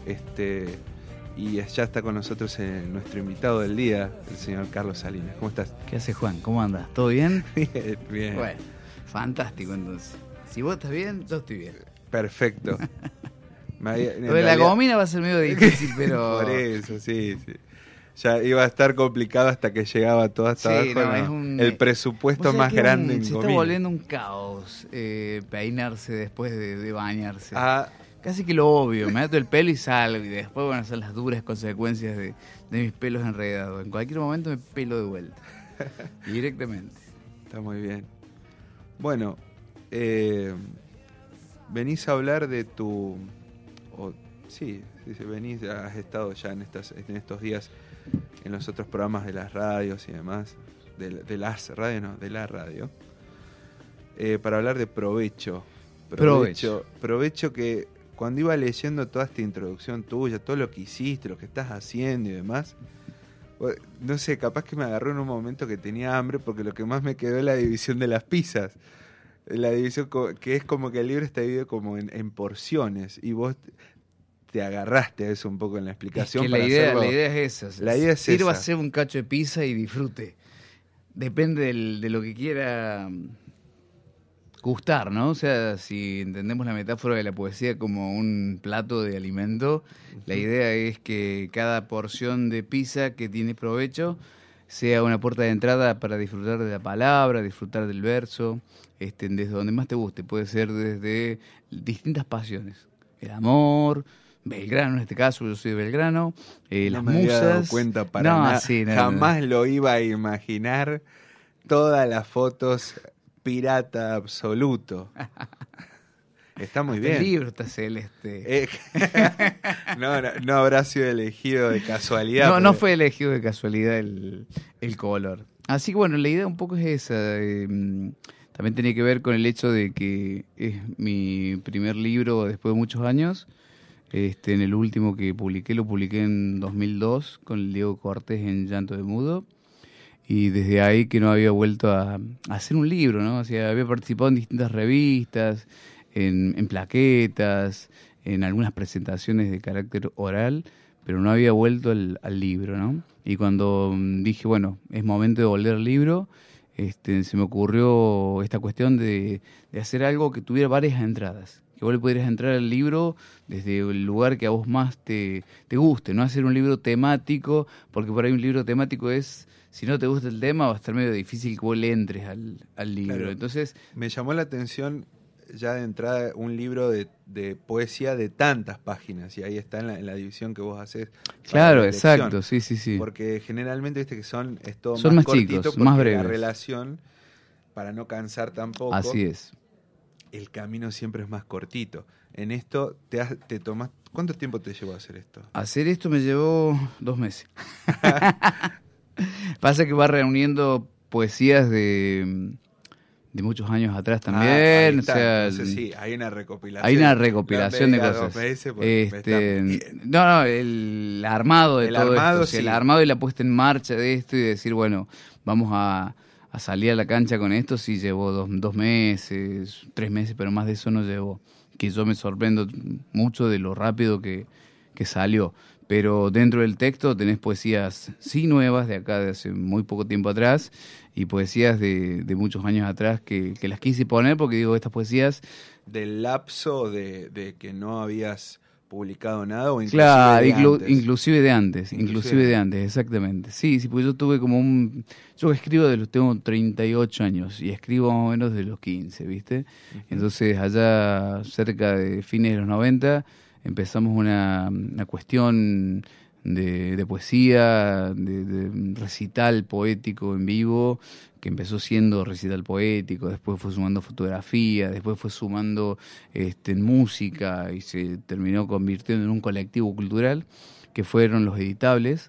y ya está con nosotros nuestro invitado del día, el señor Carlos Salinas. ¿Cómo estás? ¿Qué hace Juan? ¿Cómo andas? ¿Todo bien? Bien. Bueno, fantástico entonces. Si vos estás bien, yo estoy bien. Perfecto. Lo de la gomina va a ser medio difícil, pero... Por eso, sí. Ya iba a estar complicado hasta que llegaba todo hasta abajo. El presupuesto más grande en se gomina. está volviendo un caos peinarse después de bañarse. Casi que lo obvio, me ato el pelo y salgo, y después van a ser las duras consecuencias de mis pelos enredados. En cualquier momento me pelo de vuelta, directamente. Está muy bien. Bueno, venís a hablar de tu... Sí, venís, has estado ya en estos días en los otros programas de las radios y demás, de la radio, para hablar de Provecho. Provecho que cuando iba leyendo toda esta introducción tuya, todo lo que hiciste, lo que estás haciendo y demás, no sé, capaz que me agarró en un momento que tenía hambre, porque lo que más me quedó es la división de las pizzas. La división que es como que el libro está dividido como en porciones, y vos te agarraste a eso un poco en la explicación. Es que la idea es esa. La idea es sirva esa. Hacer un cacho de pizza y disfrute. Depende de lo que quiera gustar, ¿no? O sea, si entendemos la metáfora de la poesía como un plato de alimento, la idea es que cada porción de pizza que tiene provecho sea una puerta de entrada para disfrutar de la palabra, disfrutar del verso, desde donde más te guste. Puede ser desde distintas pasiones. El amor, Belgrano en este caso, yo soy de Belgrano, las musas. No me había dado cuenta para nada. Sí, jamás lo iba a imaginar. Todas las fotos, pirata absoluto. Está muy bien. El libro está celeste. No habrá sido elegido de casualidad. No fue elegido de casualidad el color. Así que bueno, la idea un poco es esa. También tenía que ver con el hecho de que es mi primer libro después de muchos años. En el último que publiqué, lo publiqué en 2002 con el Diego Cortés en Llanto de Mudo. Y desde ahí que no había vuelto a hacer un libro, ¿no? O sea, había participado en distintas revistas, en plaquetas, en algunas presentaciones de carácter oral, pero no había vuelto al libro, ¿no? Y cuando dije, bueno, es momento de volver al libro, se me ocurrió esta cuestión de hacer algo que tuviera varias entradas. Que vos le pudieras entrar al libro desde el lugar que a vos más te guste, no hacer un libro temático, porque por ahí un libro temático es, si no te gusta el tema, va a estar medio difícil que vos le entres al libro. Claro. Entonces, me llamó la atención ya de entrada un libro de poesía de tantas páginas, y ahí está en la división que vos haces. Claro, exacto, sí. Porque generalmente viste que son más chicos, más breves. La relación, para no cansar tampoco. Así es. El camino siempre es más cortito. En esto te tomas... ¿Cuánto tiempo te llevó a hacer esto? Hacer esto me llevó 2 meses. Pasa que va reuniendo poesías de muchos años atrás también. O sea, sí, hay una recopilación. Hay una recopilación de cosas. El armado de todo esto. Sí. El armado y la puesta en marcha de esto y decir, bueno, vamos a salir a la cancha con esto, sí llevó 2 meses, 3 meses, pero más de eso no llevó. Que yo me sorprendo mucho de lo rápido que salió. Pero dentro del texto tenés poesías sí nuevas de acá de hace muy poco tiempo atrás y poesías de muchos años atrás que las quise poner porque digo, estas poesías... Del lapso de que no habías publicado nada o inclusive inclusive de antes, exactamente. Sí, porque yo tuve yo escribo tengo 38 años y escribo más o menos de los 15, ¿viste? Uh-huh. Entonces allá cerca de fines de los 90 empezamos una cuestión de poesía, de recital poético en vivo, que empezó siendo recital poético, después fue sumando fotografía, después fue sumando música y se terminó convirtiendo en un colectivo cultural, que fueron Los Editables,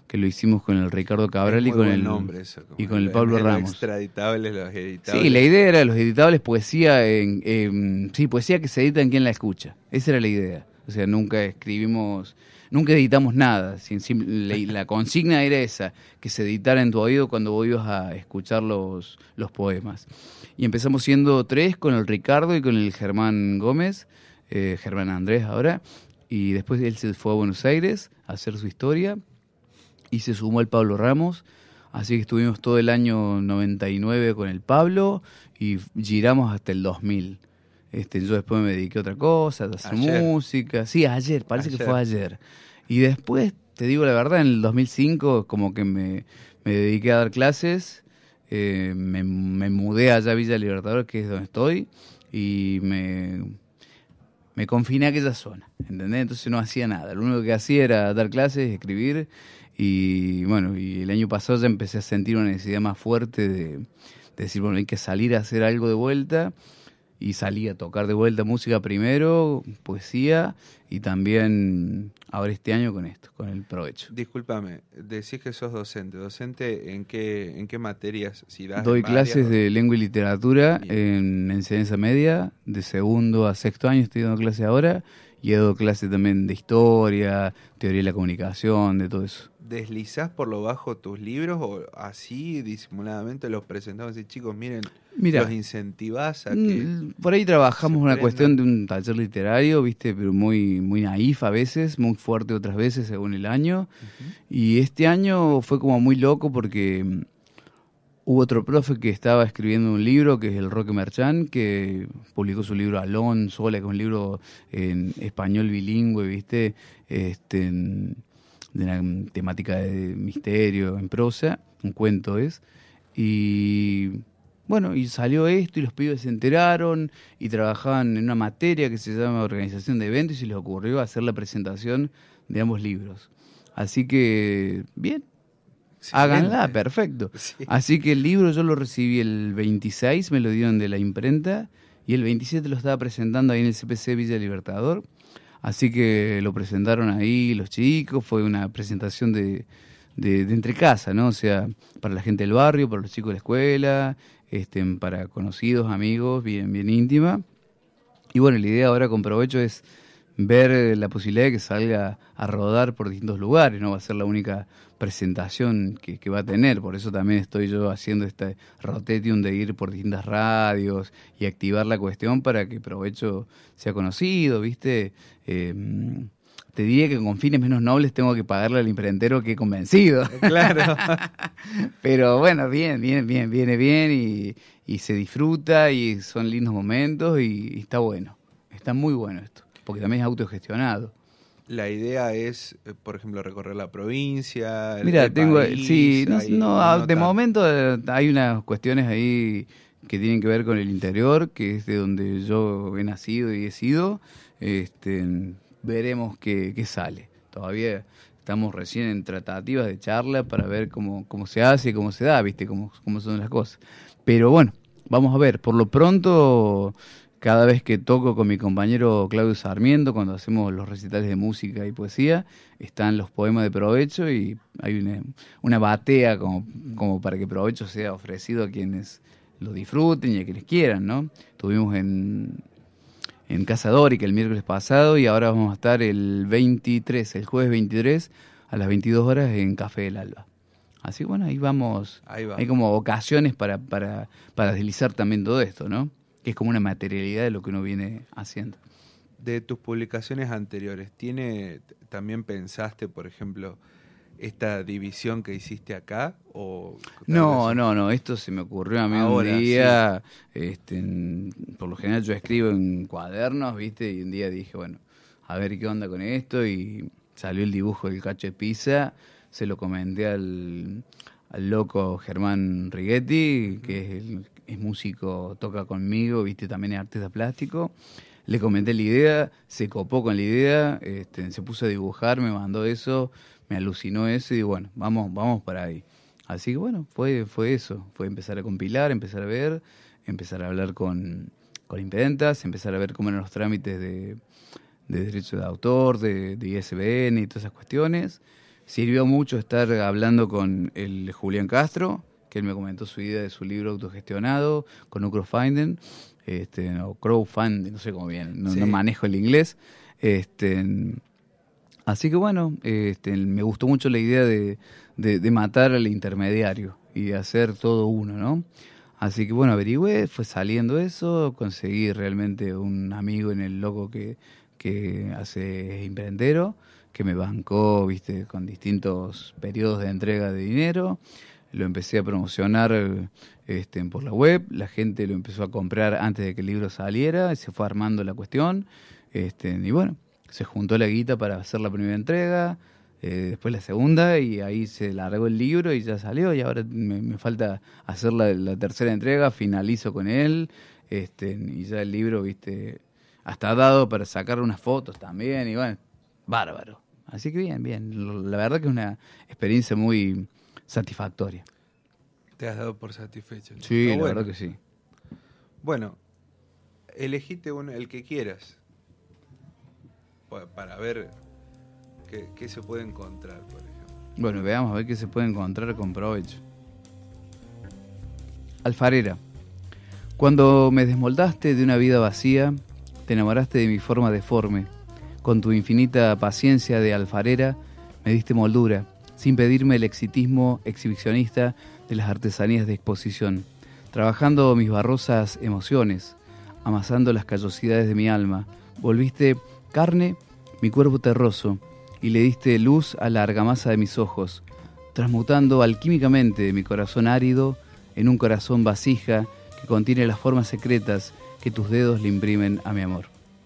que lo hicimos con el Ricardo Cabral y con el nombre eso, y con el Pablo Ramos. Extraditables, los editables. Sí, la idea era los editables, poesía poesía que se edita en quien la escucha. Esa era la idea. O sea, nunca editamos nada. La consigna era esa, que se editara en tu oído cuando vos ibas a escuchar los poemas. Y empezamos siendo 3 con el Ricardo y con el Germán Gómez, Germán Andrés ahora, y después él se fue a Buenos Aires a hacer su historia y se sumó el Pablo Ramos, así que estuvimos todo el año 99 con el Pablo y giramos hasta el 2000. Yo después me dediqué a otra cosa, a hacer música. Sí, ayer, parece que fue ayer. Y después, te digo la verdad, en el 2005 como que me dediqué a dar clases, me mudé allá a Villa Libertador, que es donde estoy, y me confiné a aquella zona, ¿entendés? Entonces no hacía nada, lo único que hacía era dar clases, escribir, y bueno, y el año pasado ya empecé a sentir una necesidad más fuerte de decir, bueno, hay que salir a hacer algo de vuelta, y salí a tocar de vuelta música primero, poesía, y también ahora este año con esto, con el Provecho. Discúlpame, decís que sos docente. ¿Docente en qué materias? Si das Doy clases de lengua y literatura en enseñanza media, de segundo a sexto año estoy dando clases ahora, y he dado clases también de historia, teoría de la comunicación, de todo eso. ¿Deslizás por lo bajo tus libros o así disimuladamente los presentamos y chicos, miren, los incentivás a que... Por ahí trabajamos una cuestión de un taller literario, viste, pero muy, muy naif a veces, muy fuerte otras veces según el año. Y este año fue como muy loco porque hubo otro profe que estaba escribiendo un libro, que es el Roque Merchán, que publicó su libro Alón Sola, que es un libro en español bilingüe, viste, de una temática de misterio en prosa, un cuento es, y bueno, y salió esto y los pibes se enteraron y trabajaban en una materia que se llama organización de eventos y se les ocurrió hacer la presentación de ambos libros. Así que, bien, háganla, perfecto. Sí. Así que el libro yo lo recibí el 26, me lo dieron de la imprenta, y el 27 lo estaba presentando ahí en el CPC Villa Libertador. Así que lo presentaron ahí los chicos, fue una presentación de entre casa, ¿no? O sea, para la gente del barrio, para los chicos de la escuela, para conocidos, amigos, bien íntima. Y bueno, la idea ahora con Provecho es ver la posibilidad de que salga a rodar por distintos lugares, no va a ser la única presentación que va a tener, por eso también estoy yo haciendo este rotetium de ir por distintas radios y activar la cuestión para que Provecho sea conocido, ¿viste? Te diría que con fines menos nobles tengo que pagarle al imprentero que he convencido. Claro. Pero bueno, viene bien y se disfruta y son lindos momentos y está bueno, está muy bueno esto, porque también es autogestionado. La idea es, por ejemplo, recorrer la provincia. Mira, de momento hay unas cuestiones ahí que tienen que ver con el interior, que es de donde yo he nacido y he sido. Veremos qué sale. Todavía estamos recién en tratativas de charla para ver cómo se hace y cómo se da, viste, cómo son las cosas. Pero bueno, vamos a ver. Por lo pronto, cada vez que toco con mi compañero Claudio Sarmiento, cuando hacemos los recitales de música y poesía, están los poemas de Provecho y hay una batea como para que Provecho sea ofrecido a quienes lo disfruten y a quienes quieran, ¿no? Estuvimos en Casa Dórica el miércoles pasado y ahora vamos a estar el jueves 23 a las 22 horas en Café del Alba. Así que bueno, ahí vamos. Hay como ocasiones para deslizar también todo esto, ¿no? Que es como una materialidad de lo que uno viene haciendo. De tus publicaciones anteriores, ¿también pensaste, por ejemplo, esta división que hiciste acá? No, esto se me ocurrió a mí ahora, un día. Sí. Por lo general yo escribo en cuadernos, ¿viste? Y un día dije, bueno, a ver qué onda con esto, y salió el dibujo del cacho de pizza, se lo comenté al loco Germán Righetti, que es músico, toca conmigo, ¿viste? También es artista plástico. Le comenté la idea, se copó con la idea, se puso a dibujar, me mandó eso, me alucinó eso y bueno, vamos para ahí. Así que bueno, fue eso, fue empezar a compilar, empezar a ver, empezar a hablar con impredentas, empezar a ver cómo eran los trámites de derecho de autor, de ISBN y todas esas cuestiones. sirvió mucho estar hablando con el Julián Castro, que él me comentó su idea de su libro autogestionado, con un crowdfunding, o crowdfunding, no sé cómo viene, no manejo el inglés. Así que bueno, me gustó mucho la idea de matar al intermediario y de hacer todo uno, ¿no? Así que bueno, averigüé, fue saliendo eso, conseguí realmente un amigo en el loco que hace Imprendero, que me bancó, viste, con distintos periodos de entrega de dinero. Lo empecé a promocionar por la web, la gente lo empezó a comprar antes de que el libro saliera, y se fue armando la cuestión, y bueno, se juntó la guita para hacer la primera entrega, después la segunda, y ahí se largó el libro y ya salió, y ahora me falta hacer la tercera entrega, finalizo con él, y ya el libro, viste, hasta dado para sacar unas fotos también, y bueno, bárbaro. Así que bien, la verdad que es una experiencia muy satisfactoria. Te has dado por satisfecho, ¿no? Sí, la verdad que sí. Bueno, elegite el que quieras para ver qué se puede encontrar, por ejemplo. Bueno, veamos a ver qué se puede encontrar con provecho. Alfarera. Cuando me desmoldaste de una vida vacía, te enamoraste de mi forma deforme. Con tu infinita paciencia de alfarera, me diste moldura, sin pedirme el exitismo exhibicionista de las artesanías de exposición, trabajando mis barrosas emociones, amasando las callosidades de mi alma. Volviste carne mi cuerpo terroso y le diste luz a la argamasa de mis ojos, transmutando alquímicamente mi corazón árido en un corazón vasija que contiene las formas secretas que tus dedos le imprimen a mi amor.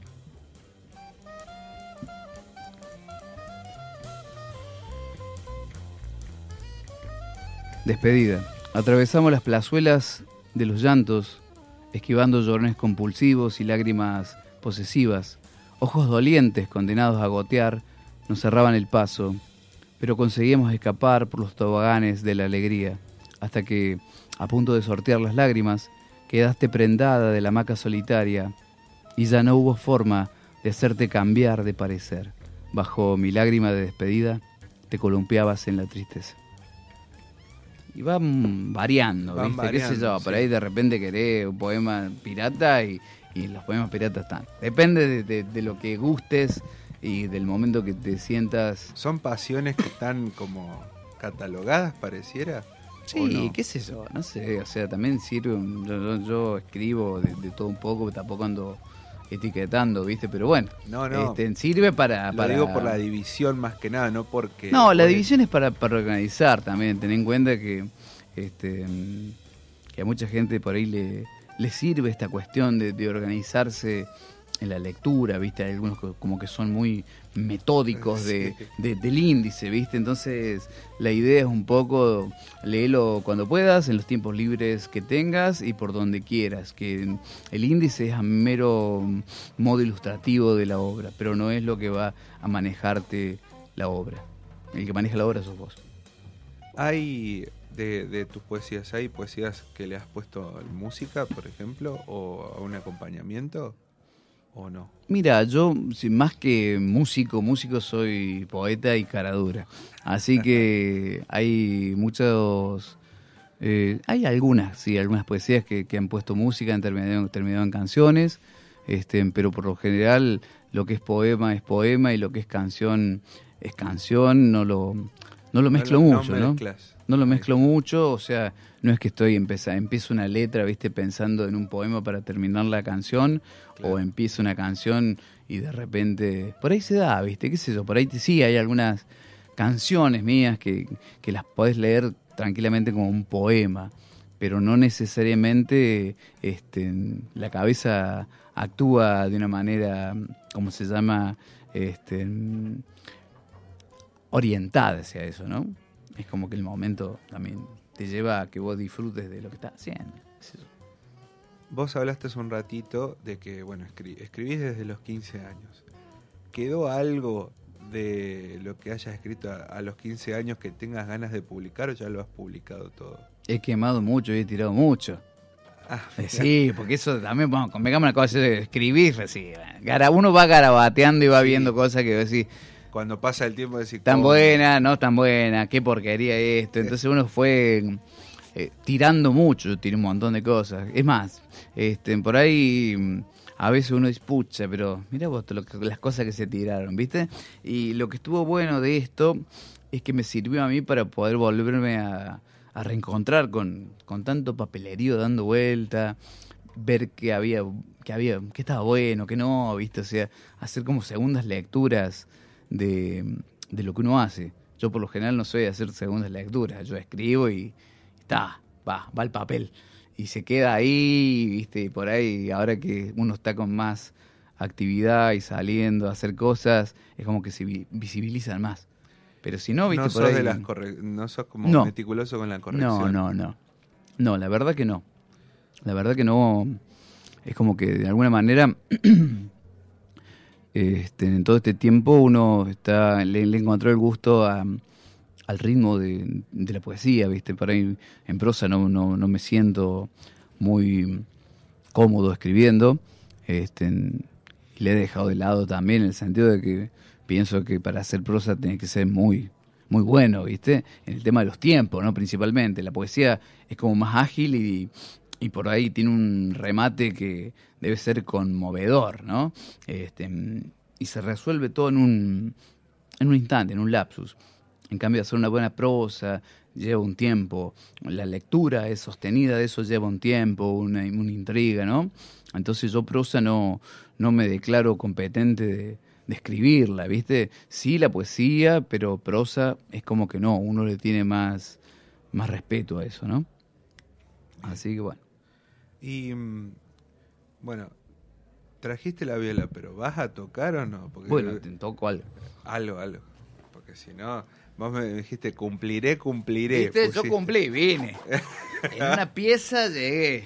Despedida. Atravesamos las plazuelas de los llantos, esquivando llorones compulsivos y lágrimas posesivas. Ojos dolientes, condenados a gotear, nos cerraban el paso, pero conseguíamos escapar por los toboganes de la alegría, hasta que, a punto de sortear las lágrimas, quedaste prendada de la hamaca solitaria y ya no hubo forma de hacerte cambiar de parecer. Bajo mi lágrima de despedida, te columpiabas en la tristeza. Y van variando, ¿viste? ¿Qué sé yo? Por ahí de repente querés un poema pirata y los poemas piratas están. Depende de lo que gustes y del momento que te sientas. ¿Son pasiones que están como catalogadas, pareciera? Sí, no? Qué sé yo, no sé, o sea, también sirve, yo escribo de todo un poco, tampoco ando etiquetando, ¿viste? Pero bueno, no. Sirve para... Lo digo por la división más que nada, no porque... No, la división es para organizar también, ten en cuenta que a mucha gente por ahí le sirve esta cuestión de organizarse en la lectura, ¿viste? Hay algunos como que son muy metódicos del índice, ¿viste? Entonces la idea es un poco léelo cuando puedas, en los tiempos libres que tengas y por donde quieras, que el índice es a mero modo ilustrativo de la obra, pero no es lo que va a manejarte la obra. El que maneja la obra sos vos. Hay de tus poesías, ¿hay poesías que le has puesto música, por ejemplo, o a un acompañamiento? ¿O no? Mira, yo más que músico soy poeta y caradura. Así que hay muchos... hay algunas poesías que han puesto música, han terminado en canciones, pero por lo general lo que es poema y lo que es canción es canción, no lo mezclo mucho, ¿no? No lo mezclo mucho, o sea, no es que empiezo una letra, ¿viste? Pensando en un poema para terminar la canción, claro. O empiezo una canción y de repente, por ahí se da, ¿viste? ¿Qué sé yo? Por ahí sí hay algunas canciones mías que las podés leer tranquilamente como un poema, pero no necesariamente la cabeza actúa de una manera, ¿cómo se llama? Orientada hacia eso, ¿no? Es como que el momento también te lleva a que vos disfrutes de lo que estás haciendo. Vos hablaste hace un ratito de que, bueno, escribís desde los 15 años. ¿Quedó algo de lo que hayas escrito a los 15 años que tengas ganas de publicar o ya lo has publicado todo? He quemado mucho y he tirado mucho. Sí, porque eso también, bueno, convengamos una cosa, escribir, sí, uno va garabateando y va viendo cosas que decís, cuando pasa el tiempo decís... Tan buena, no tan buena, qué porquería esto. Entonces uno fue tirando mucho, yo tiré un montón de cosas. Es más, por ahí a veces uno dice, pucha, pero mirá vos las cosas que se tiraron, ¿viste? Y lo que estuvo bueno de esto es que me sirvió a mí para poder volverme a reencontrar con tanto papelerío dando vuelta, ver que estaba bueno, que no, ¿viste? O sea, hacer como segundas lecturas de lo que uno hace. Yo por lo general no soy de hacer segundas lecturas, yo escribo y va al papel. Y se queda ahí, ¿viste? Y por ahí, ahora que uno está con más actividad y saliendo a hacer cosas, es como que se visibilizan más. Pero si no, ¿viste? No por sos, ahí... no sos como meticuloso con la corrección. No, la verdad que no. La verdad que no. Es como que de alguna manera en todo este tiempo uno le encontró el gusto al ritmo de la poesía, ¿viste? Por ahí en prosa no me siento muy cómodo escribiendo. Le he dejado de lado también en el sentido de que pienso que para hacer prosa tiene que ser muy, muy bueno, ¿viste? En el tema de los tiempos, ¿no? Principalmente. La poesía es como más ágil y por ahí tiene un remate que debe ser conmovedor, ¿no? Y se resuelve todo en un instante, en un lapsus. En cambio, hacer una buena prosa lleva un tiempo. La lectura es sostenida de eso lleva un tiempo, una intriga, ¿no? Entonces yo prosa no me declaro competente de escribirla, ¿viste? Sí, la poesía, pero prosa es como que no, uno le tiene más respeto a eso, ¿no? Así que bueno. Y bueno, trajiste la viola, pero ¿vas a tocar o no? Porque bueno, te toco algo. Algo. Porque si no, vos me dijiste cumpliré. ¿Viste? Yo cumplí, vine. En una pieza llegué.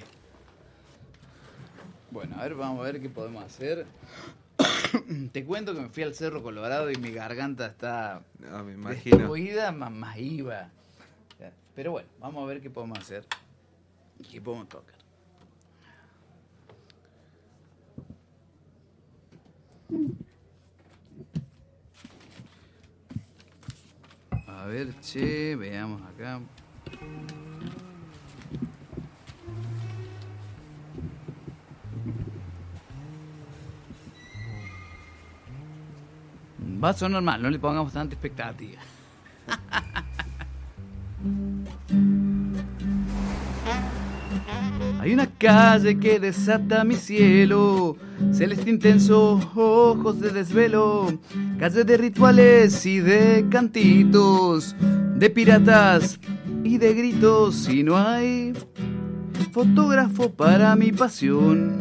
Bueno, a ver, vamos a ver qué podemos hacer. Te cuento que me fui al Cerro Colorado y mi garganta está destruida, más iba. Pero bueno, vamos a ver qué podemos hacer y qué podemos tocar. A ver, veamos acá. Va a sonar mal, no le pongamos tanta expectativa. Hay una calle que desata mi cielo, celeste intenso, ojos de desvelo, calle de rituales y de cantitos, de piratas y de gritos, y no hay fotógrafo para mi pasión,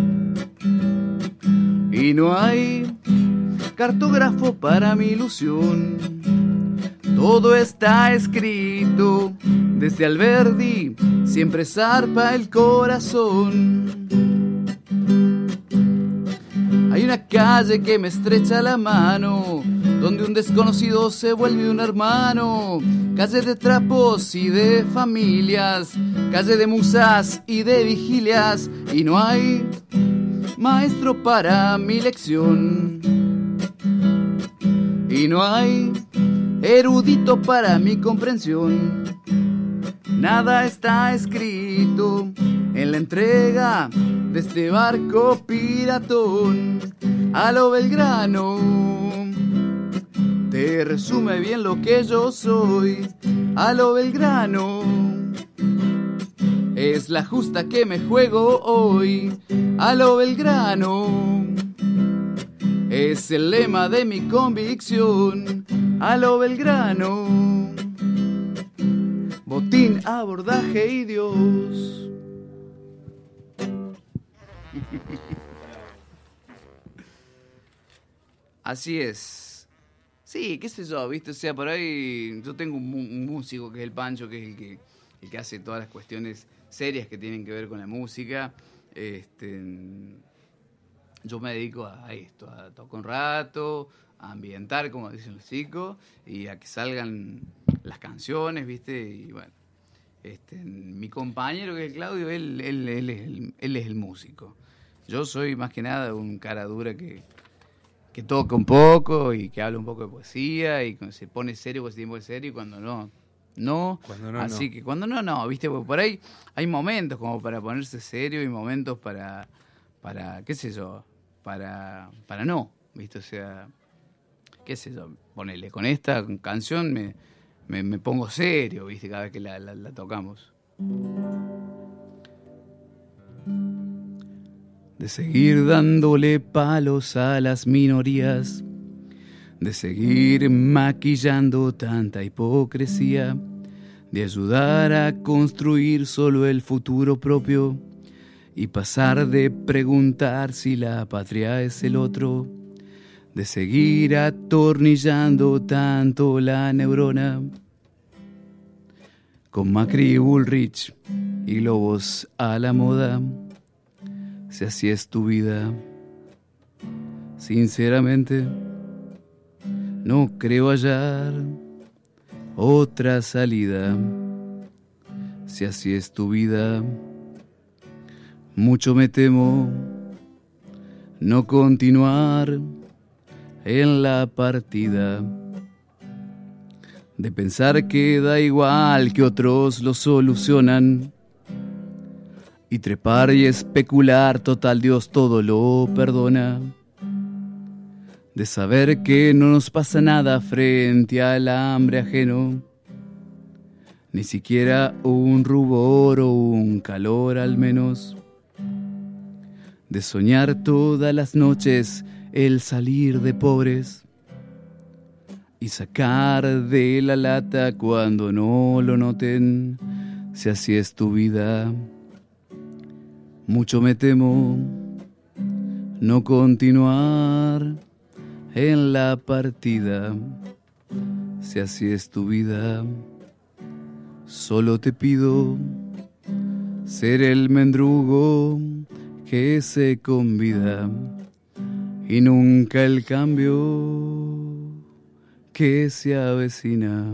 y no hay cartógrafo para mi ilusión. Todo está escrito desde Alberdi, siempre zarpa el corazón. Hay una calle que me estrecha la mano, donde un desconocido se vuelve un hermano. Calle de trapos y de familias, calle de musas y de vigilias, y no hay maestro para mi lección, y no hay erudito para mi comprensión. Nada está escrito en la entrega de este barco piratón. A lo Belgrano te resume bien lo que yo soy. A lo Belgrano es la justa que me juego hoy. A lo Belgrano es el lema de mi convicción. A lo Belgrano, botín, abordaje y Dios. Así es. Sí, qué sé yo, ¿viste? O sea, por ahí yo tengo un músico que es el Pancho, que es el que hace todas las cuestiones serias que tienen que ver con la música. Yo me dedico a esto, a tocar un rato, a ambientar, como dicen los chicos, y a que salgan las canciones, ¿viste? Y bueno, mi compañero, que es Claudio, él es el músico. Yo soy más que nada un cara dura que toca un poco y que habla un poco de poesía y cuando se pone serio, pues se tiene serio, y cuando no. Así que cuando no, viste, porque por ahí hay momentos como para ponerse serio y momentos para qué sé yo, para no, viste, o sea, qué sé yo, ponele, con esta canción me pongo serio, viste, cada vez que la tocamos. De seguir dándole palos a las minorías, de seguir maquillando tanta hipocresía, de ayudar a construir solo el futuro propio y pasar de preguntar si la patria es el otro, de seguir atornillando tanto la neurona, con Macri y Bullrich y globos a la moda, si así es tu vida. Sinceramente, no creo hallar otra salida, si así es tu vida. Mucho me temo no continuar en la partida, de pensar que da igual que otros lo solucionan, y trepar y especular, total Dios todo lo perdona, de saber que no nos pasa nada frente al hambre ajeno, ni siquiera un rubor o un calor al menos, de soñar todas las noches el salir de pobres y sacar de la lata cuando no lo noten, si así es tu vida. Mucho me temo no continuar en la partida, si así es tu vida. Solo te pido ser el mendrugo que se convida y nunca el cambio que se avecina.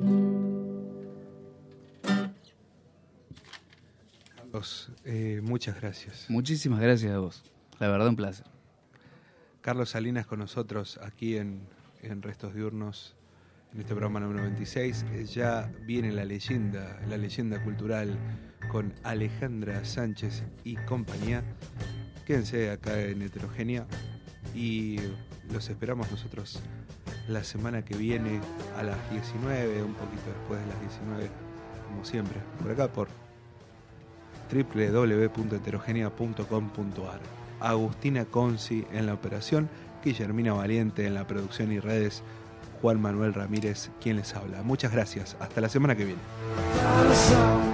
Carlos, muchas gracias. Muchísimas gracias a vos. La verdad, un placer. Carlos Salinas con nosotros aquí en Restos Diurnos, en este programa número 26. Ya viene la leyenda cultural con Alejandra Sánchez y compañía. Quédense acá en Heterogénea y los esperamos nosotros la semana que viene a las 19, un poquito después de las 19, como siempre, por acá por www.heterogenia.com.ar. Agustina Conci en la operación, Guillermina Valiente en la producción y redes, Juan Manuel Ramírez quien les habla. Muchas gracias, hasta la semana que viene.